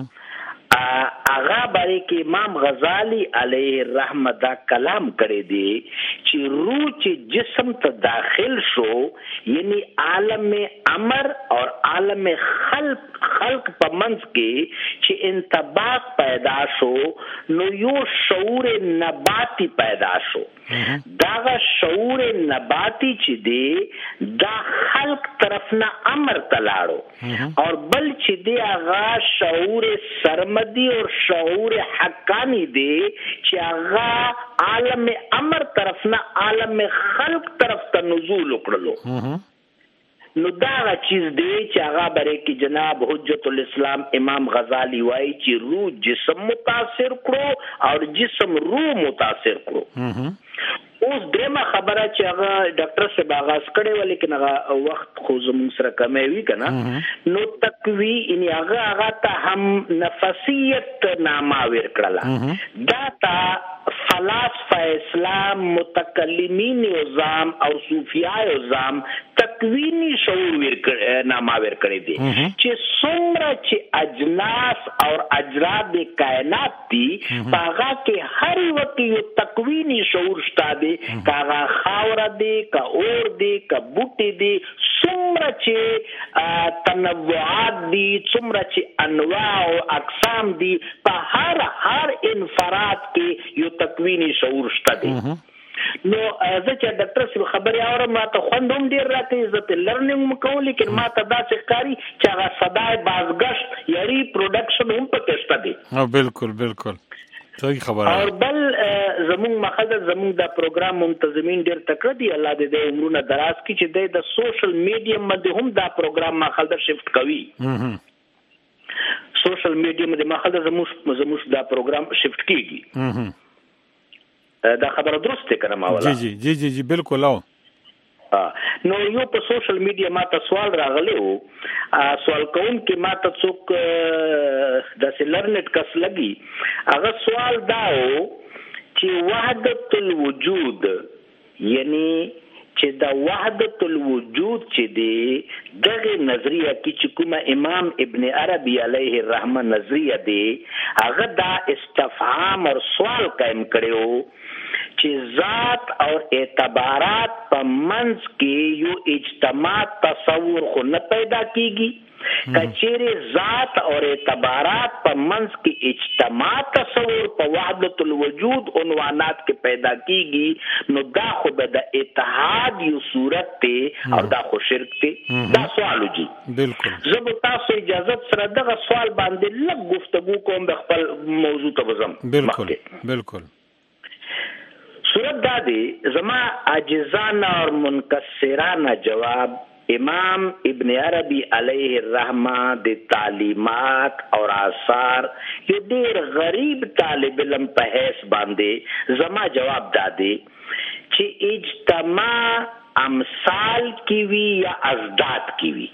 هغه باندې کې امام غزالی علیه الرحمه دا کلام کړی دی چې روح چې جسم ته داخل شو یعنی عالم امر اور عالم خلق خلق په منځ کې چې انطباق پیدا شو نو یو شعور نباتی پیدا شو دا شعور نباتی چې دی دا خلق طرف نه امر تلاړو اور بل چې دی هغه شعور سرمدی اور شعور حقانی دی چې هغه عالم امر طرف نه عالم خلق طرف ته نزول وکړلو نو دا چیز دی چې هغه بره کې جناب حجت الاسلام امام غزالی وایي چې روح جسم متاثر کړو او جسم روح متاثر کړو اوس دغه خبره چې هغه ډاکټر صاحب آغاز کړي و لیکن هغه وخت خو زموږ سره کمه وی کنه نو تقوی ان هغه هغه ته هم نفسیت نامه ور کړلا دا تا فلاسفه اسلام متکلمین نظام او صوفیای نظام تکوینی شعور ور نامه ور کړی دي چې څومره چې اجناس او اجراد کائنات دي هغه کې هر وخت یو تکوینی شعور شته دي کاغه خاور دي کا اور دي کا بوټي دي څومره چې تنوعات دي څومره چې انواع او اقسام دي په هر هر انفراد کې یو تکوینی شعور شته دي نو زه چې ډاکټر صاحب خبري اورم ما ته خوندوم ډیر راته عزت لرننګ مکو لیکن ما ته دا ښکاری چې هغه صداي بازگشت یاري پروډکشن هم پکې شته دي ها بالکل بالکل صحیح خبره اور بل زمون مخزه زمون دا پروګرام منتظمین ډیر تکړه دي الله دې دې عمرونه دراز کړي چې د سوشل میډیم باندې هم دا پروګرام مخزه شفت کوي سوشل میډیم باندې مخزه زموږ زموږ دا پروګرام شفت کیږي دا خبره درسته کنه ما ولا جی جی جی جی بالکل او نو یو په سوشل میډیا ما ته سوال راغلی وو سوال کوم کې ما ته څوک د سلرنت کس لګي هغه سوال دا و چې وحدت الوجود یعنی چې دا وحدت الوجود چې دی دغه نظریه کې چې کومه امام ابن عربی علیه الرحمه نظریه دی هغه دا استفهام او سوال قائم کړو چې ذات او اعتبارات په منځ کې یو اجتماع تصور خو نه پیدا کیږي کچېره ذات او اعتبارات په منځ کې اجتماع تصور په وحدت الوجود عنوانات کې پیدا کیږي نو دا خو به د اتحاد یو صورت ته او دا خو شرک ته دا سوال وجي بالکل زه به تاسو اجازه سره دغه سوال باندې لږ گفتگو کوم د خپل موضوع ته وزم بالکل بالکل صورت دا دی زما عاجزانه اور منکسرانه جواب امام ابن عربی علیه الرحمه د تعلیمات اور آثار یو ډیر غریب طالب علم په حیث باندې زما جواب دا دی چې اجتماع امثال کی وی یا ازداد کی وی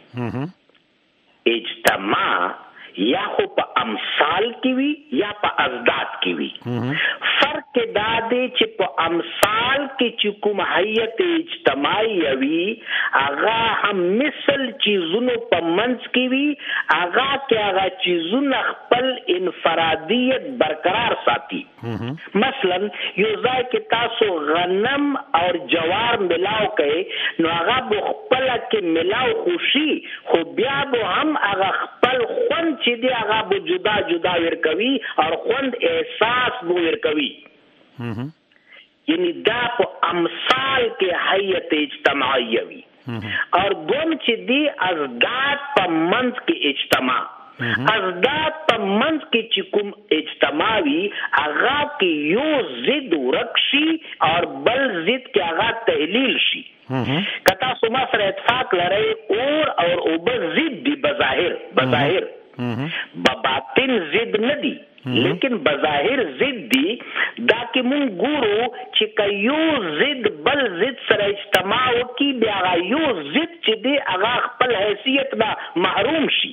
اجتماع یا خو په امثال کی وی یا په ازداد کی وی فرق دا دی چې په امثال کې چې کوم حیت اجتماعي وي هغه هم مثل چیزونو په منځ کې وي هغه کې هغه چیزونه خپل انفرادیت برقرار ساتي مثلا یو ځای کې تاسو غنم او جوار ملاو کړئ نو هغه خپل کې ملاو خوشي خو بیا به هم هغه خپل خوند چې دی هغه به جدا جدا ورکوي او خوند احساس به ورکوي یعنی دا په امثال کې حیت اجتماعي وي اور دوم چې دی ازداد په منځ کې اجتماع ازدا پمنځ کې چې کوم اجتماعي هغه کې یو ضد ورکشي او بل ضد کې هغه تحلیل شي. کتا سما سره اتفاق لري اور اور او بل ضد دی بظاهر بظاهر بباطن ضد نه دي لیکن بظاهر ضد دي دا کې مونږ ګورو چې کيو ضد بل ضد سره اجتماع وکي بیا یو ضد چې دی هغه خپل حیثیت نه محروم شي.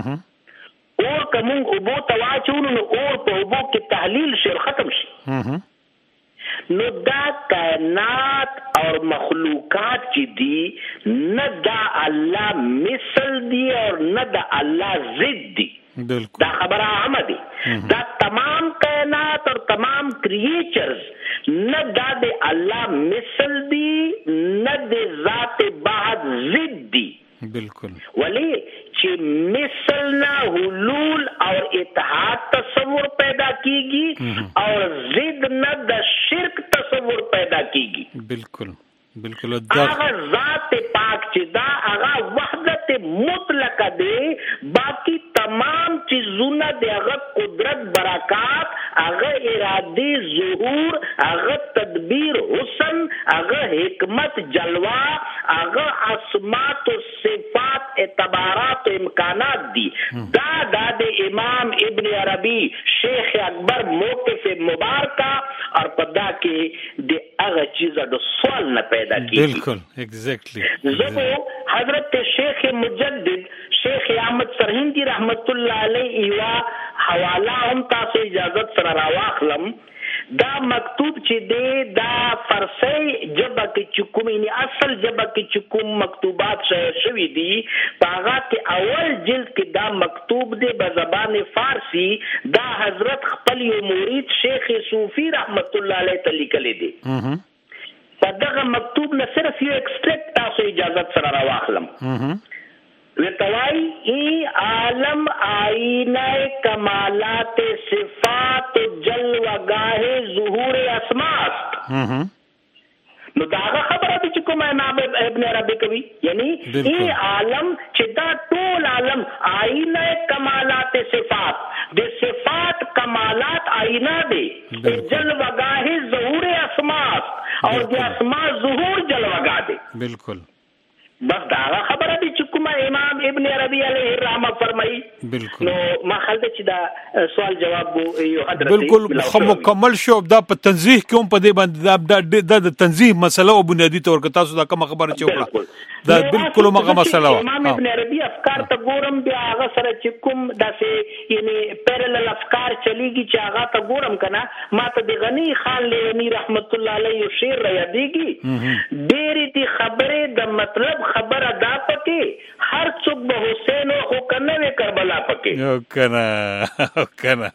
اور کوم اوبو تواچون نو اور په اوبو کې تحلیل شي ختم شي. نو دا کائنات اور مخلوقات چې دي نه دا الله مثل دي اور نه دا الله ضد دي. دا خبره عامه دي. دا تمام کائنات اور تمام کریچرز نه دا د الله مثل دي نه د ذات بعد ضد دي. بالکل. ولی چې مثل نه حلول اور اتحاد تصور پیدا کیږي اور ضد نه د شرک تصور پیدا کیږي. بالکل بالکل. هغه ذات پاک چې دا هغه وحدت مطلقه دی، باقی تمام چیزونه د هغه قدرت برکات، هغه ارادي ظهور، هغه تدبیر حسن، هغه حکمت جلوه، هغه اسماء و صفات اعتبارات و امکانات دی. دا دا د امام ابن عربی شیخ اکبر موقف مبارکہ اور پدا کې د هغه چیزه د سوال نه پیدا کی. بالکل ایگزیکٹلی. زبو حضرت شیخ مجدد شیخ احمد سرهندی رحمت الله علیه ایوا حواله هم تاسو اجازت سره راواخلم. دا مکتوب چې دی دا فارسی جبه کې چکم یعنی اصل جبه کې چکم مکتوبات شوی دی پاغا کې اول جلد کې دا مکتوب دی په زبان فارسی. دا حضرت خپل یو مرید شیخ صوفی رحمت الله علیه ته لیکلی دی. په دغه مکتوب نه صرف یو ایکسټریکټ تاسو اجازت سره راواخلم. وتوای ای عالم آئینه کمالات صفات جلوگاه ظهور اسماست. نو داغه خبره دي چې کوم امام ابن عربی کوي یعنی ای عالم چې دا ټول عالم آئینه کمالات صفات د صفات کمالات آئینه دي جلوگاه ظهور اسماست اور د اسماء ظهور جلوگاه دي. بالکل. بس داغه خبره دي چې کوم امام ابن عربی علیه الرحمه فرمایي. بالکل. نو ما خلک چې دا سوال جواب یو حضرت بالکل خو مکمل شو. دا په تنزیه کوم په دې باندې دا د تنزیه مسله او بنیادی تور ک تاسو دا کوم خبره چې وکړه دا بالکل مغه مسله و. امام ابن عربی افکار ته ګورم بیا هغه سره چې کوم داسې یعنی پیرلل افکار چلیږي چې هغه ته ګورم کنه ما ته د غنی خان لیونی رحمت الله علیه شعر را یادېږي. ډېرې دي خبره د مطلب خبره دا پکې هر څوک به حسین او کنه وی کربلا پکې او کنه او کنه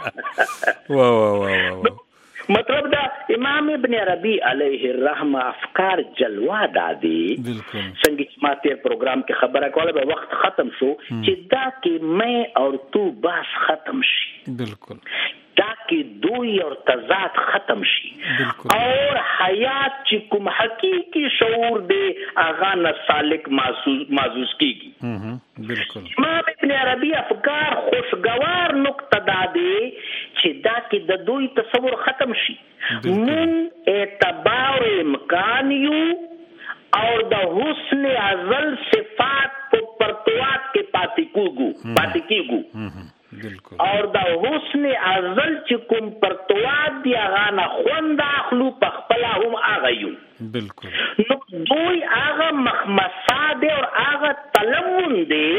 وا وا وا. مطلب دا امام ابن عربی علیه الرحمه افکار جلوه دادی. څنګه چې ما تیر پروګرام کې خبره کوله به وخت ختم شو چې دا کې مې اور تو بس ختم شي. بالکل. دا کې دوی اور تضاد ختم شي اور حیات چې کوم حقيقي شعور دی اغا نه سالک محسوس کیږي. بالکل. امام ابن عربی افکار خوشگوار نقطه دا دی چې دا کې د دوی تصور ختم شي. من اعتبار امکان یو اور د حسن ازل صفات په پرتوات کې پاتې کوګو پاتې کیګو. بالکل. اور دا حسن ازل چې کوم پرتوات دی هغه نه خوند اخلو په خپل هم هغه یو. بالکل. نو دوی هغه مخمصه دی او هغه تلمون دی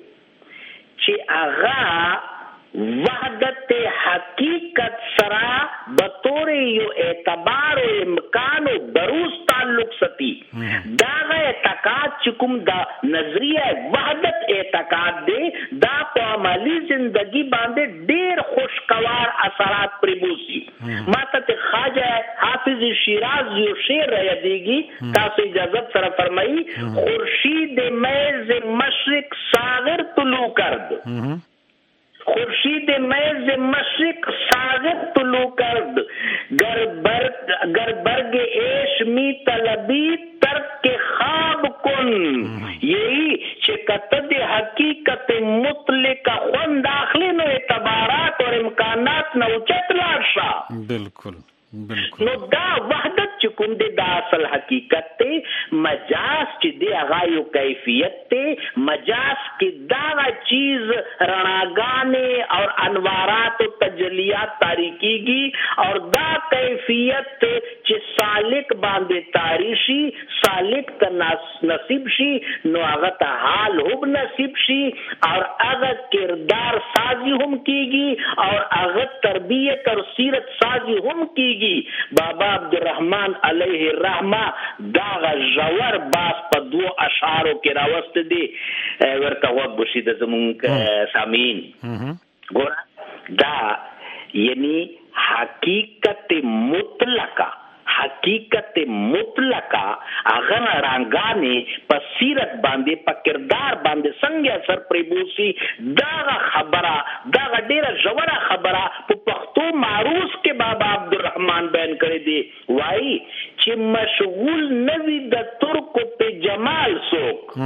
چې هغه وحدت حقیقت سرا بطور یو اعتبار و امکان و بروز تعلق ستی. دا غا اعتقاد چکم دا نظریہ وحدت اعتقاد دے دا پا عملی زندگی باندے دیر خوشگوار اثرات پریبوسی. ماتا تی خواجہ حافظ شیراز یو شیر رہ دیگی تاسو اجازت سر فرمائی خورشید میز مشرق ساغر طلوع کرد. خورشید میز مشرق ساغر طلوع کرد گر برگ گر برگ عیش می طلبی ترک کے خواب کن. یہی چکتد حقیقت مطلق خوند بالکل بالکل. نو دا وحدت چې کوم دی دا اصل حقیقت ته مجاز چې دی هغه یو کیفیت ته مجاز کې دا چیز رڼاګانې اور انوارات او تجلیات تاریکیږي اور دا کیفیت چې سالک باندې تاریشی سالک ته نصیب شي نو هغه ته حال هم نصیب شي اور هغه کردار سازی هم کیږي اور هغه تربیت اور سیرت سازی هم کیږي. بابا عبدالرحمن علیہ الرحمه دا جوور باس په دوه اشعارو کې راوست دي ورته وګ بشي د زمونږ سامعین ګور دا یعنی حقیقت مطلقه حقیقت مطلقه اگر رنگانه په سیرت باندې په کردار باندې څنګه اثر پریبوسی دا خبره دا ډیره ژوره خبره په پښتو معروض کې بابا عبدالرحمن بیان کړی دی وای چې مشغول نوی د ترکو په جمال سوک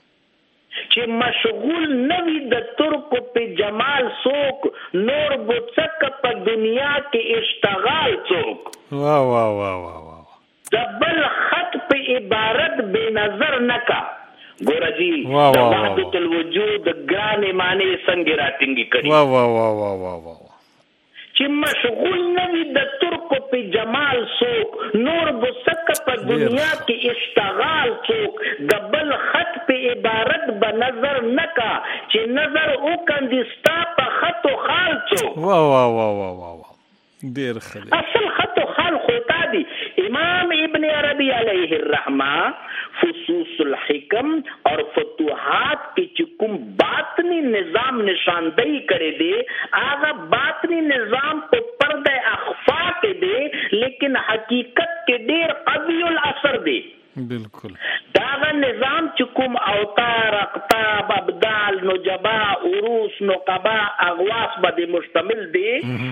چې مشغول نوی د ترکو په جمال سوک نور بوڅک په دنیا کې اشتغال څوک واو واو واو واو دبل خط په عبارت بے نظر نکا ګور جی د وحدت الوجود ګران معنی څنګه راټینګي کړي واو واو واو واو واو چې مشغول نوی د ترکو په جمال سوک نور بوڅک په دنیا کې اشتغال څوک دبل خط په عبارت به نظر نکا چې نظر او کندستا په خط او خال څوک واو واو واو واو ډیر خلک اصل خط او خال خطا دي. امام ابن عربی علیہ الرحمہ فصوص الحکم اور فتوحات کی چکم باطنی نظام نشاندہی کرے دے آغا باطنی نظام کو پردہ اخفا کے دے لیکن حقیقت کے دیر قوی الاثر دے. بالکل داغا نظام چکم اوتار اقتاب ابدال نجبا عروس نقبا اغواس بدے مشتمل دے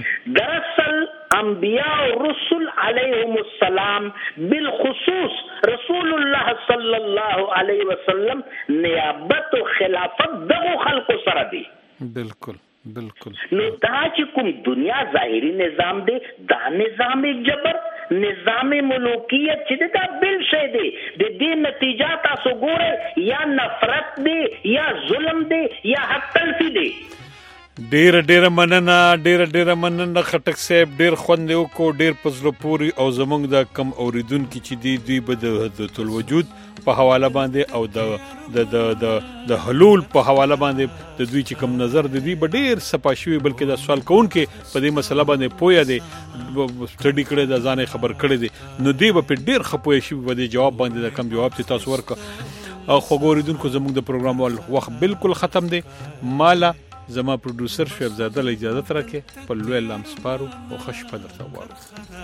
دراصل انبیاء و رسول علیہم السلام بالخصوص رسول اللہ صلی اللہ علیہ وسلم نیابت و خلافت دغو خلق سر دی. بالکل بالکل نو دا چې کوم دنیا ظاهری نظام دی دا نظام جبر نظام ملوکیت چې دا بل شی دی د دې نتیجه تاسو ګورئ یا نفرت دی یا ظلم دی یا حق تلفی دی. ډیر ډیر مننه ډیر ډیر مننه خټک صاحب ډیر خوند یو کو ډیر پزلو پوری او زمونږ د کم اوریدونکو چې دی دوی به د وحدت الوجود په حواله باندې او د د د د حلول په حواله باندې د دوی چې کم نظر د دوی به ډیر سپاشوي بلکې د سوال کوونکې په دې مسله باندې پوهه دی سټډي کړي د ځانې خبر کړي دي نو دی به ډیر خپوي شي په دې جواب باندې د کم جواب ته تاسو ورک او خو ګوریدونکو زمونږ د پروګرام وخت بالکل ختم دی. مالا زما پروډوسر شعیب زاده له اجازه ترکه په لوی لام سپارو او خوش پدر سوال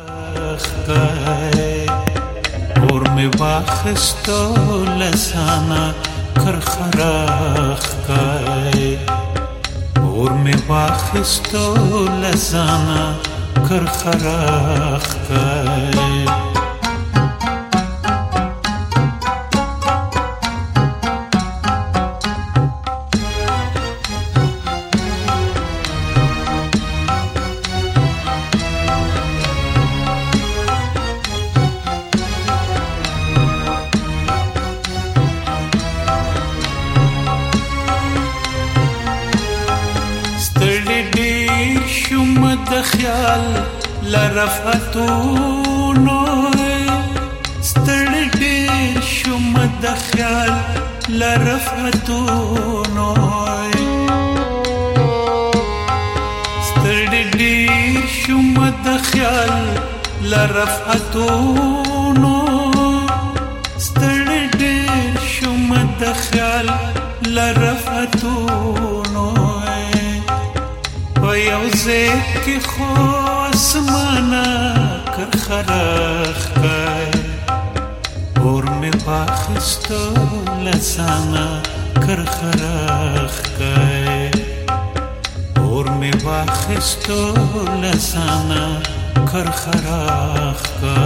اور می واخستو لسانا کرخراخ کای اور می واخستو لسانا کرخراخ کای خیال لرفتونو ستړي ډېر شوم د خیال لرفتونو ستړي ډېر شوم د خیال لرفتونو ستړي ډېر شوم د خیال لرفتونو یوزه کی خو اسمانا کر خراخ کای اور می باخستو لسانا کر خراخ کای اور می باخستو لسانا کر خراخ کای